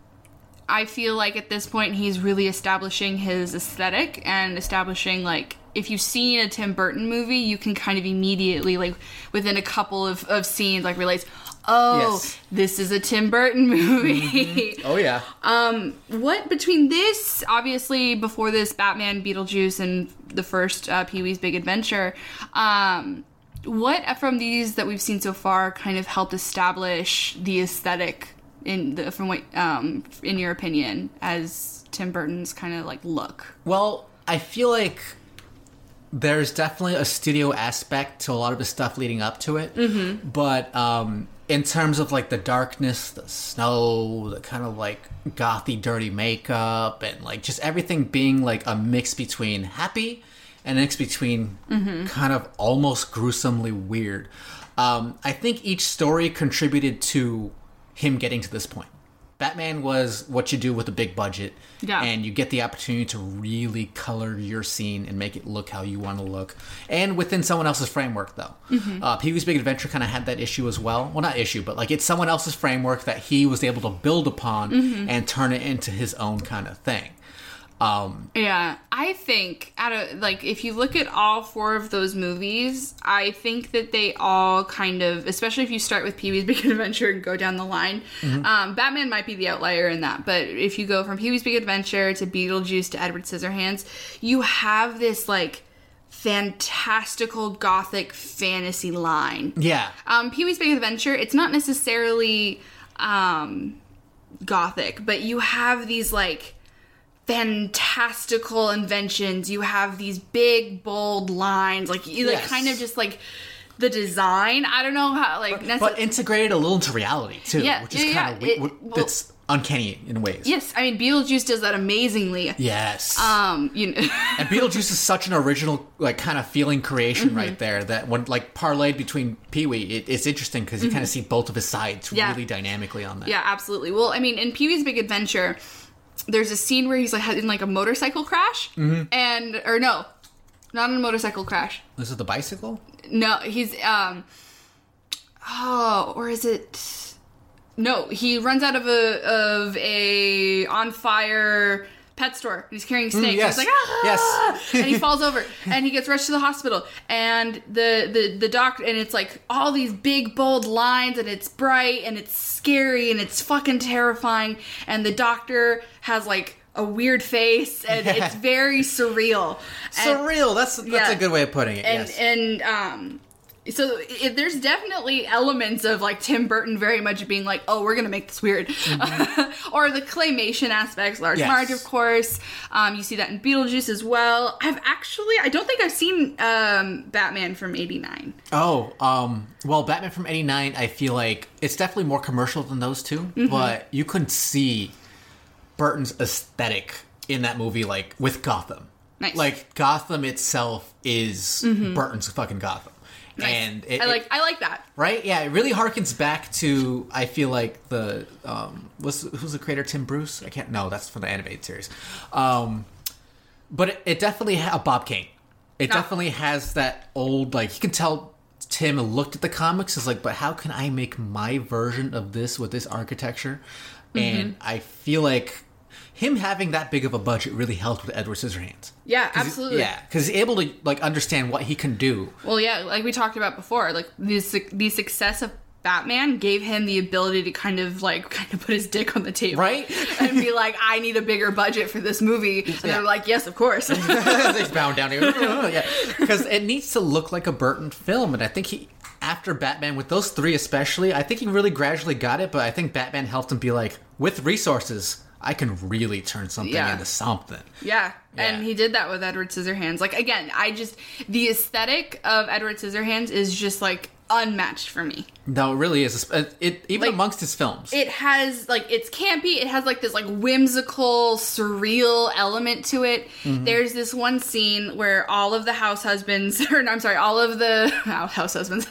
S5: I feel like at this point he's really establishing his aesthetic and establishing like if you've seen a Tim Burton movie, you can kind of immediately like within a couple of, of scenes like realize, oh,
S4: Yes.
S5: this is a Tim Burton movie.
S4: Mm-hmm. Oh yeah.
S5: Um, what between this, obviously before this, Batman, Beetlejuice, and the first uh, Pee-wee's Big Adventure, um, what from these that we've seen so far kind of helped establish the aesthetic in the from what um in your opinion as Tim Burton's kind of like look?
S4: Well, I feel like there's definitely a studio aspect to a lot of the stuff leading up to it, mm-hmm. but um, in terms of like the darkness, the snow, the kind of like gothy, dirty makeup, and like just everything being like a mix between happy and a mix between
S5: Mm-hmm.
S4: kind of almost gruesomely weird. Um, I think each story contributed to him getting to this point. Batman was what you do with a big budget,
S5: Yeah.
S4: and you get the opportunity to really color your scene and make it look how you want to look, and within someone else's framework, though.
S5: Mm-hmm.
S4: Uh, Pee-wee's Big Adventure kind of had that issue as well. Well, not issue, but like it's someone else's framework that he was able to build upon
S5: Mm-hmm.
S4: and turn it into his own kind of thing. Um,
S5: Yeah, I think out of like if you look at all four of those movies, I think that they all kind of, especially if you start with Pee-wee's Big Adventure and go down the line,
S4: Mm-hmm.
S5: um, Batman might be the outlier in that. But if you go from Pee-wee's Big Adventure to Beetlejuice to Edward Scissorhands, you have this like fantastical gothic fantasy line.
S4: yeah.
S5: Um, Pee-wee's Big Adventure, it's not necessarily um, gothic, but you have these like fantastical inventions. You have these big, bold lines. Like, you like
S4: Yes.
S5: kind of just like the design. I don't know how, like, necess-
S4: But integrated a little into reality, too.
S5: Yeah,
S4: which is
S5: yeah,
S4: kind of
S5: yeah. It- well-
S4: it's uncanny in ways.
S5: Yes, I mean, Beetlejuice does that amazingly.
S4: Yes.
S5: Um, you know,
S4: And Beetlejuice is such an original, like, kind of feeling creation
S5: Mm-hmm.
S4: right there that when, like, parlayed between Pee-wee, it, it's interesting because you kind of see both of his sides
S5: Mm-hmm. Yeah.
S4: really dynamically on that.
S5: yeah, absolutely. Well, I mean, in Pee-wee's Big Adventure, there's a scene where he's like in like a motorcycle crash,
S4: Mm-hmm.
S5: and or no, not in a motorcycle crash.
S4: This is the bicycle?
S5: No, he's um, oh, or is it? No, he runs out of a of a on fire pet store and he's carrying snakes.
S4: Mm, yes.
S5: He's like, ah!
S4: Yes.
S5: And he falls over and he gets rushed to the hospital. And the the the doctor, and it's like all these big bold lines, and it's bright and it's scary and it's fucking terrifying. And the doctor has like a weird face, and
S4: Yeah.
S5: it's very surreal. And-
S4: Surreal. That's that's
S5: Yeah.
S4: a good way of putting it.
S5: and
S4: yes.
S5: and um so if there's definitely elements of like Tim Burton very much being like, oh, we're gonna make this weird, or the claymation aspects, Large
S4: Yes.
S5: Marge, of course. Um, you see that in Beetlejuice as well. I've actually, I don't think I've seen um, Batman from eighty-nine.
S4: Oh, um, well, Batman from eighty-nine, I feel like it's definitely more commercial than those two,
S5: Mm-hmm.
S4: but you couldn't see Burton's aesthetic in that movie, like, with Gotham.
S5: Nice.
S4: Like, Gotham itself is Burton's fucking Gotham.
S5: Nice.
S4: And it,
S5: I like
S4: it-
S5: I like that.
S4: right? Yeah, it really harkens back to, I feel like, the, um, what's, who's the creator, Tim Bruce? I can't, no, that's from the animated series. Um, but it, it definitely, ha- Bob Kane. It
S5: Ah.
S4: definitely has that old, like, you can tell Tim looked at the comics, is like, but how can I make my version of this with this architecture?
S5: Mm-hmm.
S4: And I feel like him having that big of a budget really helped with Edward Scissorhands.
S5: Yeah,
S4: 'Cause he-
S5: absolutely.
S4: Yeah, because he's able to, like, understand what he can do.
S5: Well, yeah, like we talked about before, like the su- the success of Batman gave him the ability to kind of like kind of put his dick on the table,
S4: Right?
S5: and be like, I need a bigger budget for this movie, and
S4: Yeah.
S5: they're like, yes, of course.
S4: He's bound down here. Yeah, because it needs to look like a Burton film, and I think he, after Batman, with those three especially, I think he really gradually got it. But I think Batman helped him be like, with resources, I can really turn something
S5: Yeah.
S4: into something.
S5: Yeah, and
S4: Yeah.
S5: he did that with Edward Scissorhands. Like, again, I just, the aesthetic of Edward Scissorhands is just, like, unmatched for me.
S4: No, it really is. It, it even
S5: Like,
S4: amongst his films.
S5: It has, like, it's campy, it has, like, this, like, whimsical, surreal element to it.
S4: Mm-hmm.
S5: There's this one scene where all of the house husbands, or, no, I'm sorry, all of the, oh, house husbands,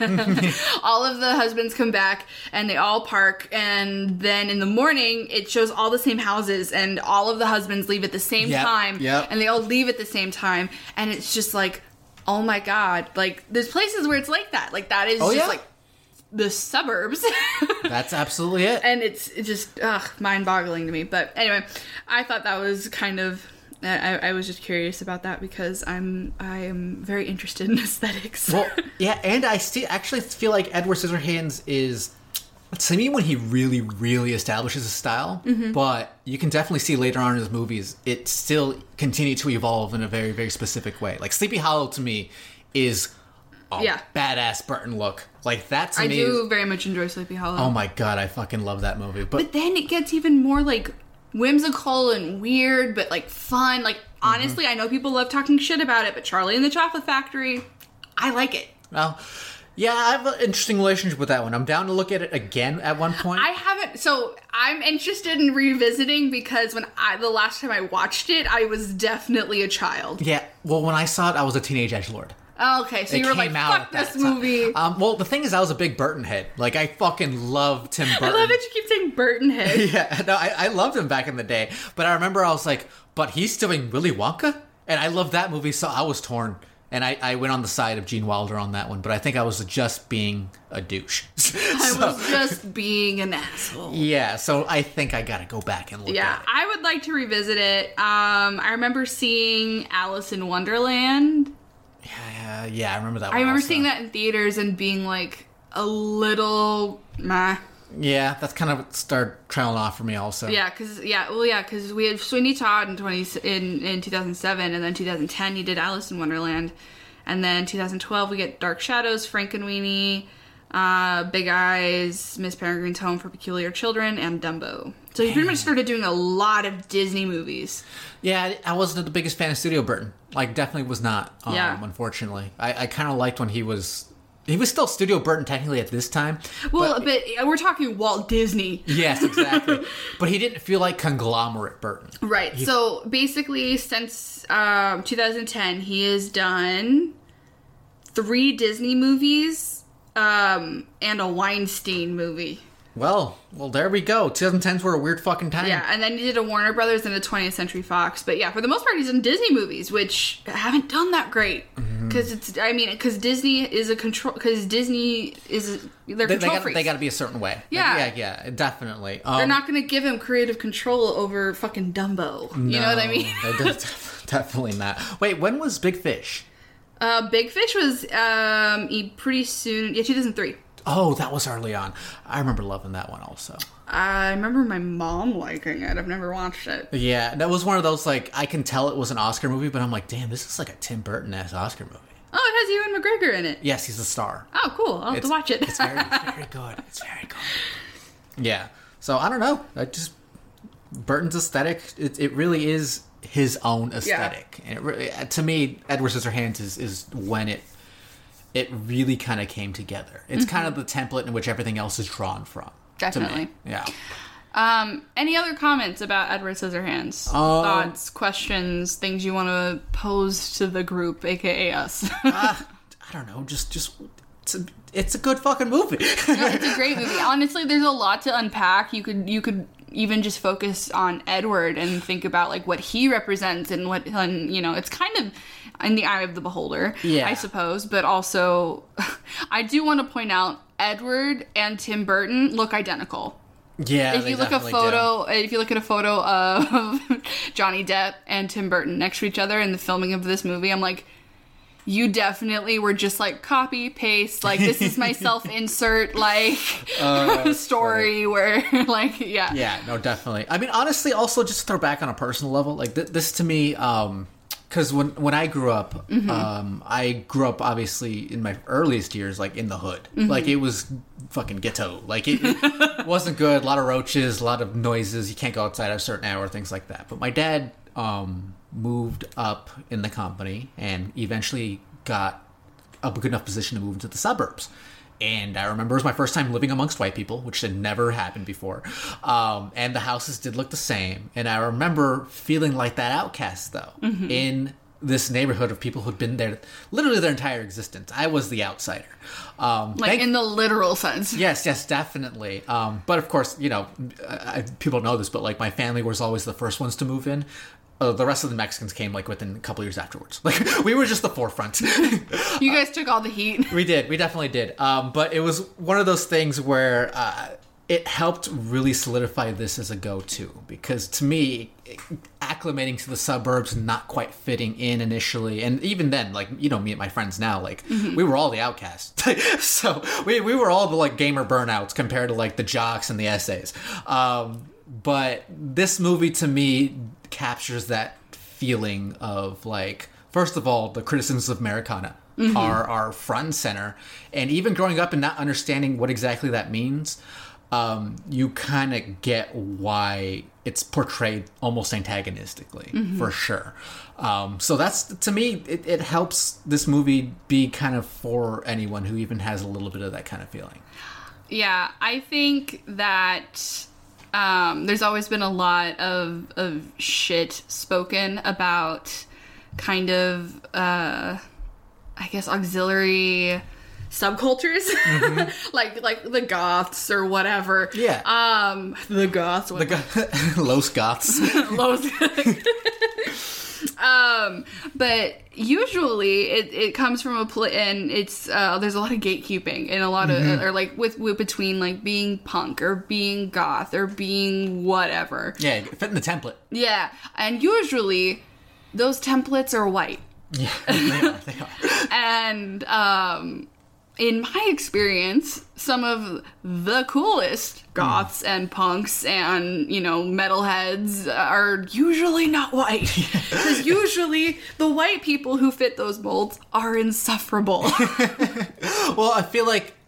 S5: all of the husbands come back, and they all park, and then in the morning, it shows all the same houses, and all of the husbands leave at the same
S4: Yep,
S5: time,
S4: yep.
S5: and they all leave at the same time, and it's just like, oh my god, like, there's places where it's like that, like, that is
S4: Oh,
S5: just,
S4: yeah?
S5: like, the suburbs.
S4: That's absolutely it.
S5: And it's it's just ugh, mind-boggling to me. But anyway, I thought that was kind of. I, I was just curious about that because I'm I am very interested in aesthetics.
S4: Well, yeah, and I still actually feel like Edward Scissorhands is, to me, when he really, really establishes a style,
S5: Mm-hmm.
S4: but you can definitely see later on in his movies, it still continued to evolve in a very, very specific way. Like, Sleepy Hollow, to me, is a
S5: Yeah.
S4: badass Burton look. Like, that to
S5: I
S4: me
S5: do
S4: is,
S5: very much enjoy Sleepy Hollow.
S4: oh my god, I fucking love that movie. But,
S5: But then it gets even more like whimsical and weird, but like fun. Like honestly, I know people love talking shit about it, but Charlie and the Chocolate Factory, I like it.
S4: well, yeah, I have an interesting relationship with that one. I'm down to look at it again at one point.
S5: I haven't, so I'm interested in revisiting because when I, the last time I watched it, I was definitely a child.
S4: yeah, well, when I saw it, I was a teenage edgelord.
S5: Oh, okay, so
S4: It
S5: you were
S4: came
S5: like,
S4: out
S5: fuck
S4: at that
S5: this
S4: time.
S5: movie.
S4: Um, well, the thing is, I was a big Burton head. Like, I fucking love Tim Burton.
S5: I love that you keep saying Burton Head.
S4: Yeah, no, I, I loved him back in the day. But I remember I was like, but he's doing Willy Wonka? And I loved that movie, so I was torn. And I, I went on the side of Gene Wilder on that one. But I think I was just being a douche.
S5: I
S4: So,
S5: was just being an asshole.
S4: yeah, so I think I gotta go back and look
S5: Yeah,
S4: at it.
S5: I would like to revisit it. Um, I remember seeing Alice in Wonderland.
S4: Yeah, yeah, I remember that one
S5: I remember
S4: also.
S5: seeing that in theaters and being like a little meh.
S4: Yeah, that's kind of started trailing off for me also.
S5: Yeah, because yeah, well, yeah, because we had Sweeney Todd in twenty in in two thousand seven, and then two thousand ten he did Alice in Wonderland, and then two thousand twelve we get Dark Shadows, Frankenweenie, uh, Big Eyes, Miss Peregrine's Home for Peculiar Children, and Dumbo. So he pretty much started doing a lot of Disney movies.
S4: Yeah, I- I wasn't the biggest fan of Studio Burton. Like, definitely was not, um,
S5: Yeah.
S4: unfortunately. I, I kind of liked when he was... He was still Studio Burton technically at this time.
S5: Well,
S4: but,
S5: but, we're talking Walt Disney.
S4: yes, exactly. But he didn't feel like conglomerate Burton.
S5: Right.
S4: He-
S5: so basically, since um, two thousand ten, he has done three Disney movies um, and a Weinstein movie.
S4: Well, well, there we go. twenty tens were a weird fucking time.
S5: Yeah, and then he did a Warner Brothers and a twentieth Century Fox. But yeah, for the most part, he's in Disney movies, which haven't done that great. Because it's, I mean, because Disney is a control, because Disney is, they're
S4: They, they
S5: control
S4: got
S5: freaks.
S4: they got to be a certain way.
S5: Yeah.
S4: yeah, yeah, definitely. Um,
S5: They're not going to give him creative control over fucking Dumbo. You know what I
S4: no,
S5: mean?
S4: they def- definitely not. Wait, when was Big Fish?
S5: Uh, Big Fish was um e- pretty soon, yeah, two thousand three.
S4: Oh, that was early on. I remember loving that one also.
S5: I remember my mom liking it. I've never watched it.
S4: Yeah, that was one of those, like, I can tell it was an Oscar movie, but I'm like, damn, this is like a Tim Burton-ass Oscar movie.
S5: Oh, it has Ewan McGregor in it.
S4: Yes, he's a star.
S5: Oh, cool. I'll have
S4: It's-
S5: to watch it.
S4: It's very, very good. It's very good. Yeah. So, I don't know. I just... Burton's aesthetic, it, it really is his own aesthetic. And it really, to me, Edward Scissorhands is, is when it it really kind of came together. It's kind of the template in which everything else is drawn from. to me.
S5: Definitely.
S4: Yeah.
S5: Um, any other comments about Edward Scissorhands?
S4: Um,
S5: Thoughts, questions, things you want to pose to the group, aka us?
S4: uh, I don't know. Just, just it's a, it's a good fucking movie.
S5: No, it's a great movie. Honestly, there's a lot to unpack. You could, you could even just focus on Edward and think about like what he represents and what, and, you know, it's kind of in the eye of the beholder,
S4: Yeah.
S5: I suppose. But also, I do want to point out Edward and Tim Burton look identical.
S4: Yeah.
S5: If
S4: they
S5: you look a
S4: definitely
S5: photo, if you look at a photo of Johnny Depp and Tim Burton next to each other in the filming of this movie, I'm like, you definitely were just like copy paste, like this is my self insert like
S4: Uh,
S5: story where like yeah
S4: do. Yeah, no, definitely. I mean, honestly, also just to throw back on a personal level, like th- this to me, um, because when when I grew up,
S5: Mm-hmm.
S4: um, I grew up obviously in my earliest years, like in the hood,
S5: Mm-hmm.
S4: like it was fucking ghetto, like it, it wasn't good. A lot of roaches, a lot of noises. You can't go outside at a certain hour, things like that. But my dad um, moved up in the company and eventually got a good enough position to move into the suburbs. And I remember it was my first time living amongst white people, which had never happened before. Um, and the houses did look the same. And I remember feeling like that outcast, though,
S5: Mm-hmm.
S4: in this neighborhood of people who'd been there literally their entire existence. I was the outsider. Um,
S5: like
S4: thank-
S5: in the literal sense.
S4: Yes, yes, definitely. Um, but of course, you know, I, people know this, but like my family was always the first ones to move in. Uh, the rest of the Mexicans came like within a couple years afterwards. Like we were just the forefront.
S5: You guys took all the heat.
S4: We did. We definitely did. Um, but it was one of those things where uh, it helped really solidify this as a go-to. Because to me, acclimating to the suburbs, not quite fitting in initially, and even then, like, you know, me and my friends now, like, we were all the outcasts. So we, we were all the, like, gamer burnouts compared to, like, the jocks and the essays. Um, but this movie, to me, captures that feeling of, like, first of all, the criticisms of Americana
S5: Mm-hmm.
S4: are, are front and center. And even growing up and not understanding what exactly that means, um, you kind of get why it's portrayed almost antagonistically,
S5: Mm-hmm.
S4: for sure. Um, so that's, to me, it, it helps this movie be kind of for anyone who even has a little bit of that kind of feeling.
S5: Yeah, I think that um, there's always been a lot of of shit spoken about kind of, uh, I guess, auxiliary subcultures, like like the goths or whatever.
S4: Yeah.
S5: Um, the goths.
S4: The go- Los Goths.
S5: Los. um, but usually it, it comes from a place, and it's uh, there's a lot of gatekeeping and a lot
S4: Mm-hmm.
S5: of or like with, with between like being punk or being goth or being whatever.
S4: Yeah, fit in the template.
S5: Yeah, and usually those templates are white.
S4: Yeah, they are. They are.
S5: And um, in my experience, some of the coolest goths and punks and, you know, metalheads are usually not white. Because usually the white people who fit those molds are insufferable.
S4: Well, I feel like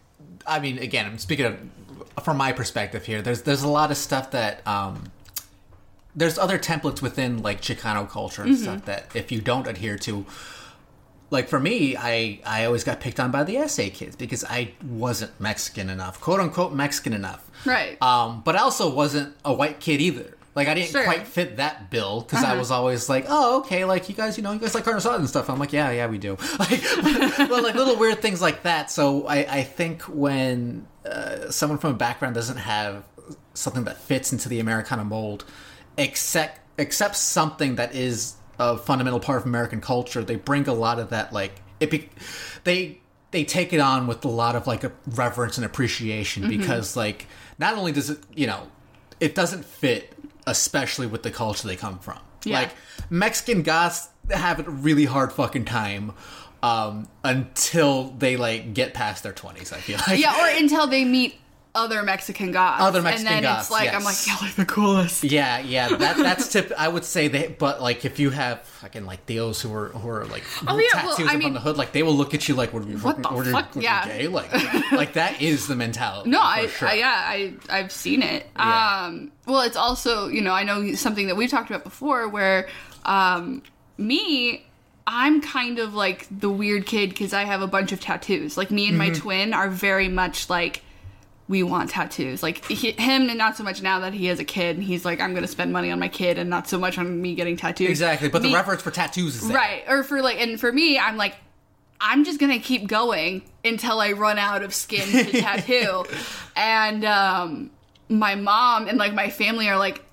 S4: I mean, again, I'm speaking of from my perspective here. There's there's a lot of stuff that um, there's other templates within like Chicano culture and
S5: Mm-hmm.
S4: stuff that if you don't adhere to, like for me, I I always got picked on by the S A kids because I wasn't Mexican enough, quote unquote Mexican enough.
S5: Right.
S4: Um, but I also wasn't a white kid either. Like, I didn't
S5: Sure.
S4: quite fit that bill because
S5: Uh-huh.
S4: I was always like, oh, okay, like, you guys, you know, you guys like carne asada and stuff. I'm like, yeah, yeah, we do. Like, well, like, little weird things like that. So I, I think when uh, someone from a background doesn't have something that fits into the Americana mold, except, except something that is a fundamental part of American culture, they bring a lot of that, like, it be- they they take it on with a lot of, like, a reverence and appreciation
S5: Mm-hmm.
S4: because, like, not only does it, you know, it doesn't fit especially with the culture they come from.
S5: Yeah.
S4: Like, Mexican goths have a really hard fucking time um, until they, like, get past their twenties, I feel like.
S5: Yeah, or until they meet other Mexican goths.
S4: Other Mexican
S5: and then
S4: goths,
S5: it's like,
S4: yes.
S5: I'm like, y'all are the coolest.
S4: Yeah, yeah, that that's tip. I would say they, but like if you have fucking like Theos who are who are like
S5: Oh, yeah, well,
S4: tattoos
S5: I
S4: up
S5: mean-
S4: on the hood, like they will look at you like, what,
S5: What the
S4: what,
S5: fuck?
S4: what,
S5: Yeah.
S4: gay? Like, like that is the mentality.
S5: No,
S4: for
S5: I,
S4: sure.
S5: I yeah, I I've seen it.
S4: Yeah.
S5: Um, well, it's also, you know, I know something that we talked about before, where um, me, I'm kind of like the weird kid because I have a bunch of tattoos. Like me and my
S4: Mm-hmm.
S5: twin are very much like, we want tattoos. Like he, him, and not so much now that he has a kid. And he's like, I'm going to spend money on my kid, and not so much on me getting tattoos.
S4: Exactly, but
S5: Me-
S4: the reference for tattoos is there.
S5: Right. Or for like, and for me, I'm like, I'm just gonna keep going until I run out of skin to tattoo. And um, my mom and like my family are like,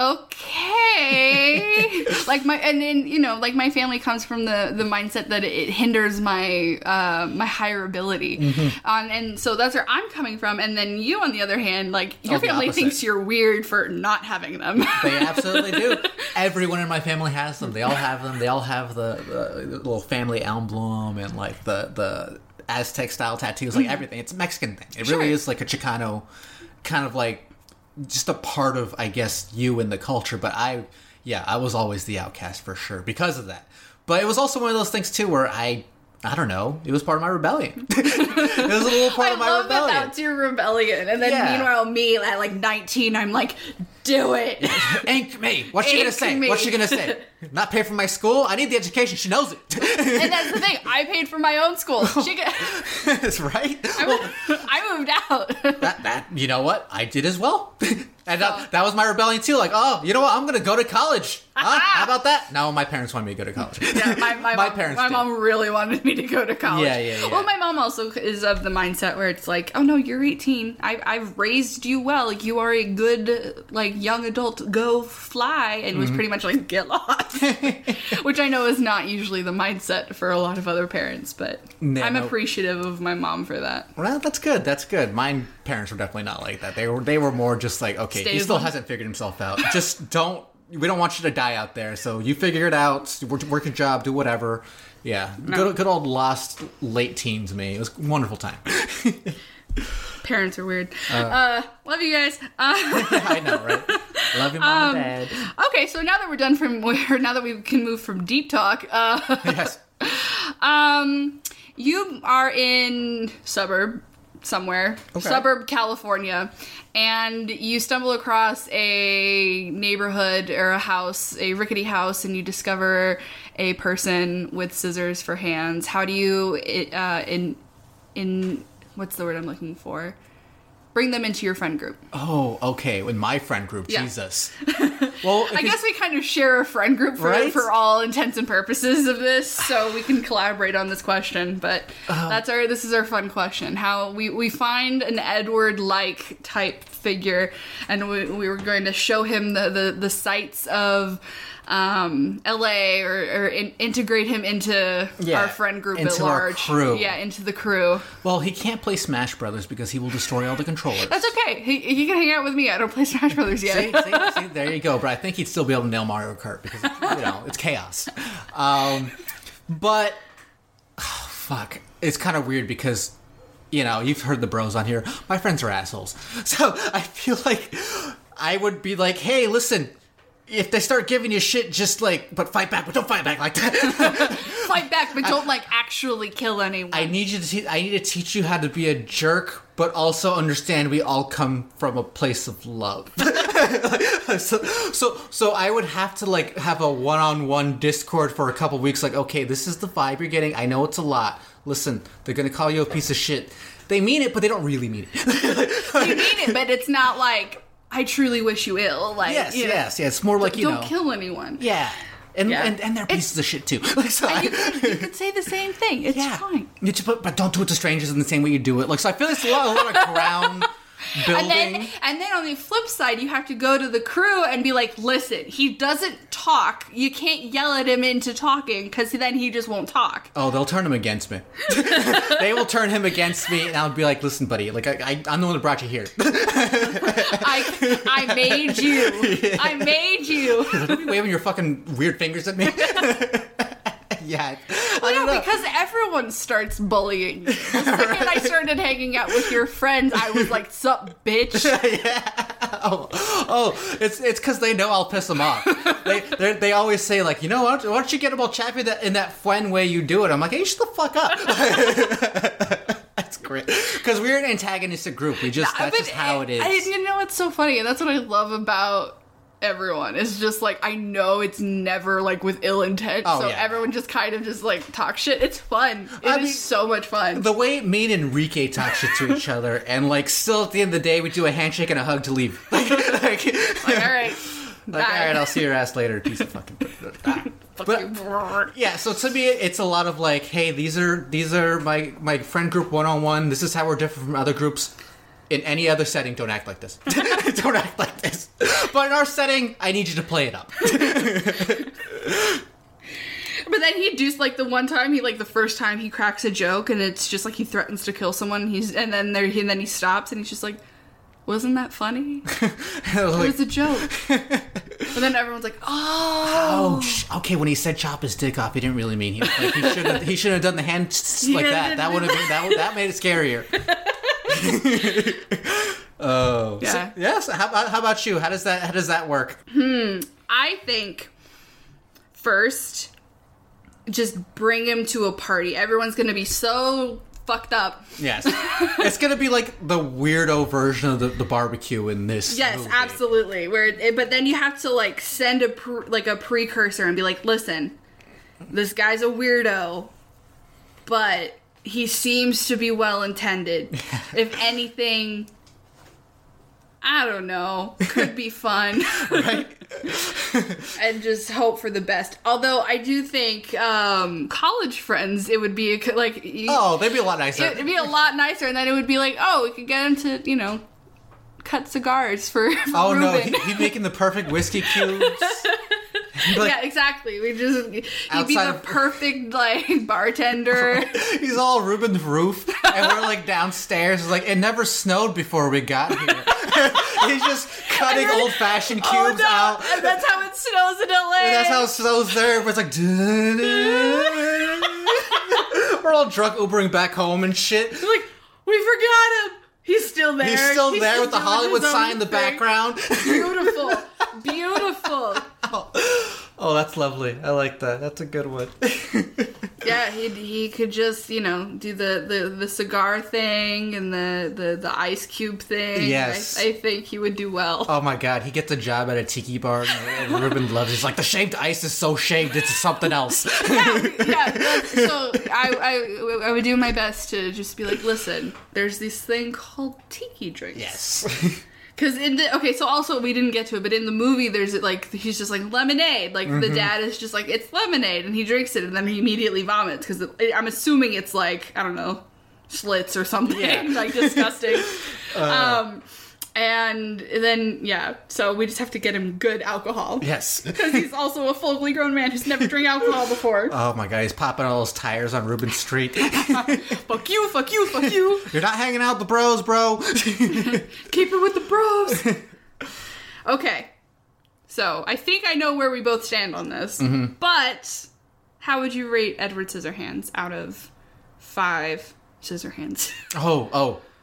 S5: okay. Like my, and then, you know, like my family comes from the, the mindset that it hinders my, uh, my higher ability.
S4: Mm-hmm.
S5: Um, and so that's where I'm coming from. And then you, on the other hand, like your
S4: Oh, the
S5: family
S4: opposite.
S5: thinks you're weird for not having them.
S4: They absolutely do. Everyone in my family has them. They all have them. They all have the, the little family emblem and like the the Aztec style tattoos, like everything. It's a Mexican thing. It
S5: Sure.
S4: really is like a Chicano kind of like just a part of, I guess, you and the culture. But I, yeah, I was always the outcast for sure because of that. But it was also one of those things too where I, I don't know, it was part of my rebellion. It was a little part
S5: I
S4: of my
S5: love
S4: rebellion.
S5: that that's your rebellion. And then
S4: Yeah.
S5: meanwhile, me at like nineteen, I'm like, do it.
S4: Ink me. What's she gonna
S5: Ink
S4: say?
S5: me.
S4: What's she gonna say? Not pay for my school? I need the education. She knows it.
S5: And that's the thing. I paid for my own school. She got,
S4: That's right.
S5: I,
S4: Well,
S5: moved, I moved out.
S4: that, that, you know what? I did as well. And uh, that was my rebellion too. Like, oh, you know what? I'm going to go to college. Huh? How about that? No, my parents wanted me to go to college.
S5: Yeah, my, my,
S4: My
S5: mom,
S4: parents
S5: my
S4: did.
S5: mom really wanted me to go to college.
S4: Yeah, yeah, yeah.
S5: Well, my mom also is of the mindset where it's like, oh no, you're eighteen. I, I've raised you well. Like, you are a good, like, young adult. Go fly. And
S4: Mm-hmm.
S5: was pretty much like, get lost. Which I know is not usually the mindset for a lot of other parents, but
S4: Yeah,
S5: I'm
S4: no.
S5: appreciative of my mom for that.
S4: Well, that's good. That's good. My parents were definitely not like that. They were they were more just like, okay,
S5: Stay
S4: he
S5: with
S4: still
S5: them.
S4: hasn't figured himself out. Just don't. We don't want you to die out there. So you figure it out. Work, work your job. Do whatever. Yeah. Good, good old lost late teens me. It was a wonderful time.
S5: Parents are weird. Uh, love you guys. Uh,
S4: I know, right? Love your mom and dad.
S5: okay, so now that we're done from, now that we can move from deep talk, uh,
S4: Yes.
S5: um, you are in suburb somewhere,
S4: Okay.
S5: suburb California, and you stumble across a neighborhood or a house, a rickety house, and you discover a person with scissors for hands. How do you, uh, in, in, what's the word I'm looking for? Bring them into your friend group.
S4: Oh, okay. In my friend group,
S5: Yeah.
S4: Jesus. Well,
S5: I guess we kind of share a friend group for,
S4: Right?
S5: for all intents and purposes of this, so we can collaborate on this question. But
S4: Uh-huh.
S5: that's our this is our fun question. How we, we find an Edward-like type figure, and we, we were going to show him the, the, the sights of um, L A or, or in, integrate him into
S4: Yeah,
S5: our friend group
S4: into
S5: at
S4: our
S5: large.
S4: crew.
S5: Yeah, into the crew.
S4: well, he can't play Smash Brothers because he will destroy all the controllers.
S5: That's okay. He, he can hang out with me. I don't play Smash Brothers yet.
S4: See, see, see, there you go. But I think he'd still be able to nail Mario Kart because, you know, it's chaos. Um, but, oh, fuck. It's kind of weird because, you know, you've heard the bros on here. My friends are assholes. So I feel like I would be like, hey, listen, if they start giving you shit, just like, but fight back, but don't fight back like that.
S5: fight back, but don't like actually kill anyone.
S4: I need you to. Te- I need to teach you how to be a jerk, but also understand we all come from a place of love. so, so, so I would have to like have a one-on-one Discord for a couple weeks. Like, okay, this is the vibe you're getting. I know it's a lot. Listen, they're gonna call you a piece of shit. They mean it, but they don't really mean it.
S5: You mean it, but it's not like I truly wish you ill. Like,
S4: yes,
S5: you know,
S4: yes, yeah. It's more like you
S5: don't
S4: know.
S5: kill anyone.
S4: Yeah. And,
S5: Yeah.
S4: and and they're
S5: It's-
S4: pieces of shit too. Like, so
S5: And
S4: I-
S5: you, could, you could say the same thing. It's
S4: yeah.
S5: fine.
S4: You just- but, but don't do it to strangers in the same way you do it. Like, so I feel like it's a lot, a lot of ground building.
S5: And then, and then on the flip side, you have to go to the crew and be like, listen, he doesn't talk. You can't yell at him into talking because then he just won't talk.
S4: Oh, they'll turn him against me. They will turn him against me, and I'll be like, listen, buddy, like, I, I, I'm the one that brought you here.
S5: I, I made you. I made you.
S4: Don't be waving your fucking weird fingers at me. Yeah. I
S5: Well,
S4: don't
S5: no,
S4: know.
S5: because everyone starts bullying you. The second I started hanging out with your friends, I was like, sup, bitch?
S4: Oh, oh, it's it's because they know I'll piss them off. They they they always say like, you know what? Why don't you get them all chappy that in that fun way you do it? I'm like, hey, shut the fuck up. That's great because we're an antagonistic group. We just that's
S5: But
S4: just how it is.
S5: I, you know what's so funny? And that's what I love about everyone. It's just like, I know it's never like with ill intent.
S4: Oh,
S5: so
S4: yeah.
S5: everyone just kind of just like talk shit. It's fun. It is
S4: I mean,
S5: so much fun.
S4: The way me and Enrique talk shit to each other, and like still at the end of the day, we do a handshake and a hug to leave. Like, like,
S5: Like, all right.
S4: like, all right, I'll see your ass later, piece of fucking. Ah. But yeah, so to me, it's a lot of like, hey, these are these are my my friend group one on one. This is how we're different from other groups. In any other setting, don't act like this. Don't act like this. But in our setting, I need you to play it up.
S5: But then he do like the one time he like the first time he cracks a joke and it's just like he threatens to kill someone. He's and then there and then he stops and he's just like, wasn't that funny?
S4: I was
S5: It
S4: like,
S5: was a joke. But then everyone's like, oh.
S4: oh, sh- okay. When he said chop his dick off, he didn't really mean he. Like, he should have. He should have done the hand like
S5: Yeah,
S4: that. That would have been that. would- That made it scarier. Oh,
S5: Yeah.
S4: So, yes. How about how about you? How does that how does that work?
S5: I think first, just bring him to a party. Everyone's gonna be so fucked up.
S4: Yes, it's gonna be like the weirdo version of the, the barbecue in this.
S5: Yes,
S4: movie.
S5: absolutely. Where, it, but then you have to like send a pre, like a precursor and be like, listen, this guy's a weirdo, but he seems to be well intended. If anything, I don't know, could be fun.
S4: Right?
S5: And just hope for the best. Although I do think um, college friends, it would be a, like you,
S4: Oh, they'd be a lot nicer.
S5: it'd be a lot nicer, and then it would be like, oh, we could get him to you know cut cigars for, for
S4: oh no,
S5: Ruben.
S4: he, he'd be making the perfect whiskey cubes. He'd be like,
S5: Yeah, exactly. We just he'd be
S4: Outside
S5: the
S4: of-
S5: perfect like bartender.
S4: He's all Ruben's roof, and we're like downstairs. It's like it never snowed before we got here. He's just cutting
S5: And then-
S4: old fashioned
S5: Oh
S4: cubes
S5: no!
S4: out.
S5: And that's how it snows in L A.
S4: And that's how it snows there. But it's like we're all drunk, Ubering back home and shit.
S5: It's like we forgot him. He's still there.
S4: He's still there with the
S5: doing
S4: Hollywood
S5: his own
S4: sign in the
S5: thing.
S4: background.
S5: Beautiful, beautiful.
S4: Oh, that's lovely. I like that. That's a good one.
S5: Yeah, he he could just you know do the, the, the cigar thing and the, the, the ice cube thing.
S4: Yes.
S5: I, I think he would do well.
S4: Oh my god, he gets a job at a tiki bar and Ruben loves it. He's like, the shaved ice is so shaved, it's something else.
S5: yeah, yeah. That's, so I, I I would do my best to just be like, listen, there's this thing called tiki drinks.
S4: Yes.
S5: Because in the okay, so also we didn't get to it, but in the movie, there's like he's just like lemonade. Like
S4: Mm-hmm.
S5: the dad is just like it's lemonade, and he drinks it, and then he immediately vomits because I'm assuming it's like I don't know, Schlitz or something
S4: Yeah.
S5: like disgusting. um, and then yeah, so we just have to get him good alcohol
S4: Yes.
S5: because he's also a fully grown man who's never drank alcohol before.
S4: Oh my god, he's popping all those tires on Ruben Street.
S5: Fuck you, fuck you, fuck you.
S4: You're not hanging out with the bros, bro.
S5: Keep it with the bros. Okay. So, I think I know where we both stand on this.
S4: Mm-hmm.
S5: But, how would you rate Edward Scissorhands out of five Scissorhands?
S4: Oh, oh.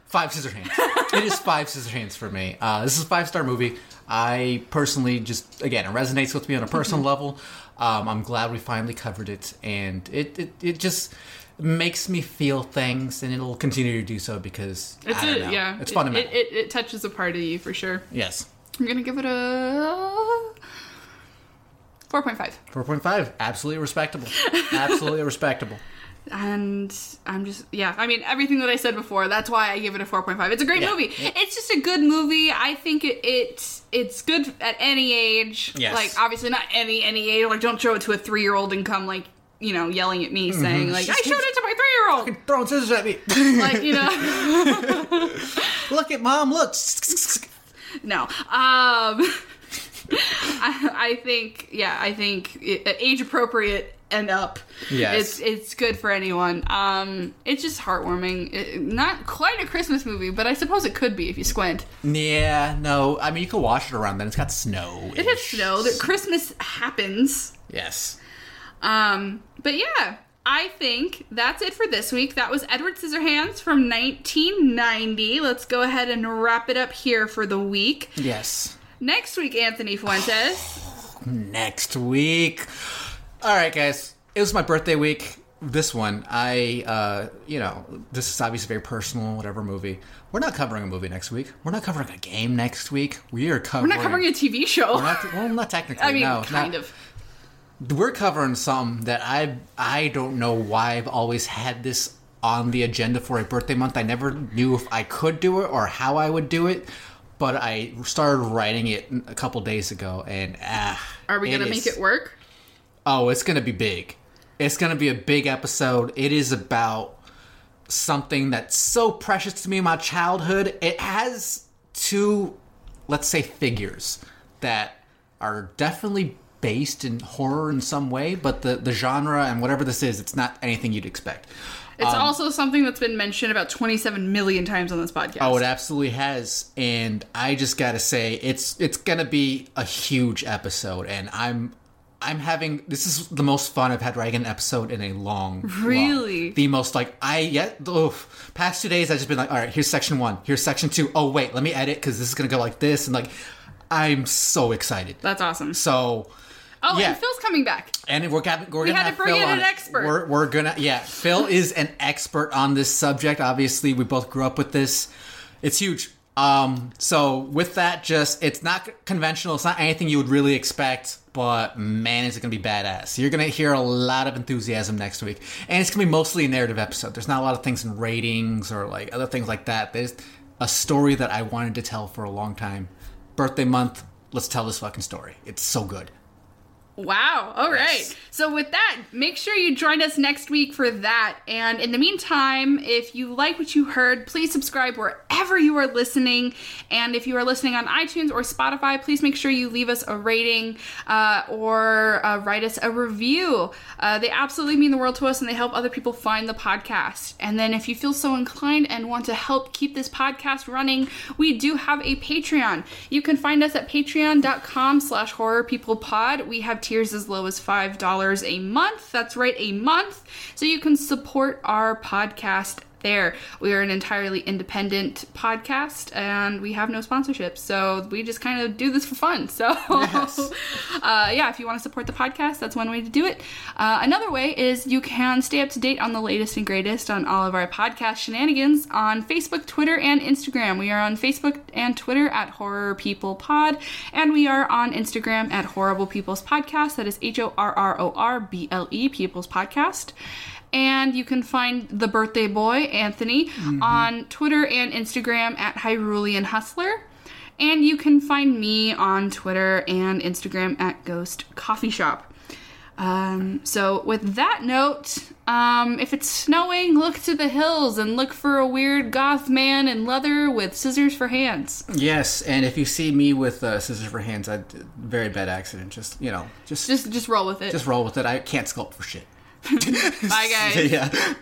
S4: Five scissor hands. It is five scissor hands for me. Uh, this is a five-star movie. I personally just, again, it resonates with me on a personal level. Um, I'm glad we finally covered it, and it, it, it just makes me feel things, and it'll continue to do so because,
S5: It's
S4: I don't
S5: a,
S4: know.
S5: yeah,
S4: It's
S5: it,
S4: fundamental.
S5: It, it, it touches a part of you for sure.
S4: Yes.
S5: I'm gonna give it a four point five.
S4: four point five. Absolutely respectable. Absolutely respectable.
S5: And I'm just, yeah, I mean, everything that I said before, that's why I give it a four point five. It's a great
S4: Yeah.
S5: movie. It's just a good movie. I think it, it it's good at any age.
S4: Yes.
S5: Like, obviously not any, any age. Like, don't show it to a three-year-old and come, like, you know, yelling at me saying, like, I showed it to my three-year-old.
S4: Throwing scissors at me.
S5: Like, you know.
S4: Look at mom, look.
S5: No. Um, I, I think, yeah, I think it, age appropriate and up.
S4: Yes.
S5: It's it's good for anyone. Um, it's just heartwarming. It, not quite a Christmas movie, but I suppose it could be if you squint.
S4: Yeah, no. I mean, you can watch it around then. It's got snow.
S5: It has snow. That Christmas happens.
S4: Yes.
S5: Um, but yeah, I think that's it for this week. That was Edward Scissorhands from nineteen ninety. Let's go ahead and wrap it up here for the week.
S4: Yes.
S5: Next week, Anthony Fuentes.
S4: Next week. All right, guys. It was my birthday week. This one, I, uh, you know, this is obviously very personal, whatever movie. We're not covering a movie next week. We're not covering a game next week. We are covering...
S5: We're not covering a T V show.
S4: We're not, well, not technically,
S5: I mean,
S4: no.
S5: kind
S4: not,
S5: of.
S4: We're covering something that I I don't know why I've always had this on the agenda for a birthday month. I never knew if I could do it or how I would do it, but I started writing it a couple days ago, and ah,
S5: Are we going to
S4: is-
S5: make it work?
S4: Oh, it's going to be big. It's going to be a big episode. It is about something that's so precious to me in my childhood. It has two, let's say, figures that are definitely based in horror in some way, but the, the genre and whatever this is, it's not anything you'd expect.
S5: It's
S4: Um,
S5: also something that's been mentioned about twenty-seven million times on this podcast.
S4: Oh, it absolutely has, and I just gotta say, it's it's gonna be a huge episode, and I'm I'm having this is the most fun I've had writing an episode in a long,
S5: Really?
S4: long- the most like I yet yeah, past two days I've just been like, all right, here's section one, here's section two. Oh wait, let me edit because this is gonna go like this, and like I'm so excited.
S5: That's awesome.
S4: So.
S5: Oh,
S4: yeah.
S5: and Phil's coming back.
S4: And we're, gonna- we're
S5: We
S4: gonna
S5: had to
S4: have
S5: bring
S4: Phil
S5: in
S4: on
S5: an
S4: it.
S5: expert.
S4: We're, we're gonna, yeah. Phil is an expert on this subject. Obviously, we both grew up with this. It's huge. Um, so with that, just it's not conventional. It's not anything you would really expect. But man, is it gonna be badass? You're gonna hear a lot of enthusiasm next week, and it's gonna be mostly a narrative episode. There's not a lot of things in ratings or like other things like that. There's a story that I wanted to tell for a long time. Birthday month. Let's tell this fucking story. It's so good.
S5: Wow. All right.
S4: Yes.
S5: So with that, make sure you join us next week for that. And in the meantime, if you like what you heard, please subscribe wherever you are listening. And if you are listening on iTunes or Spotify, please make sure you leave us a rating uh, or uh, write us a review. Uh, they absolutely mean the world to us, and they help other people find the podcast. And then if you feel so inclined and want to help keep this podcast running, we do have a Patreon. You can find us at patreon.com slash horrorpeoplepod. We have tiers as low as five dollars a month. That's right, a month. So you can support our podcast there. We are an entirely independent podcast, and we have no sponsorships, so we just kind of do this for fun. So
S4: Yes.
S5: uh, yeah, if you want to support the podcast, that's one way to do it. Uh, another way is you can stay up to date on the latest and greatest on all of our podcast shenanigans on Facebook, Twitter, and Instagram. We are on Facebook and Twitter at Horror People Pod, and we are on Instagram at Horrible People's Podcast. That is H O R R O R B L E, People's Podcast. And you can find the birthday boy, Anthony, mm-hmm. on Twitter and Instagram at Hyrulean Hustler. And you can find me on Twitter and Instagram at Ghost Coffee Shop. Um, so with that note, um, if it's snowing, look to the hills and look for a weird goth man in leather with scissors for hands.
S4: Yes, and if you see me with uh, scissors for hands, I very bad accident. Just, you know, just
S5: Just, just roll with it.
S4: just roll with it. I can't sculpt for shit.
S5: Bye, guys.
S4: Yeah.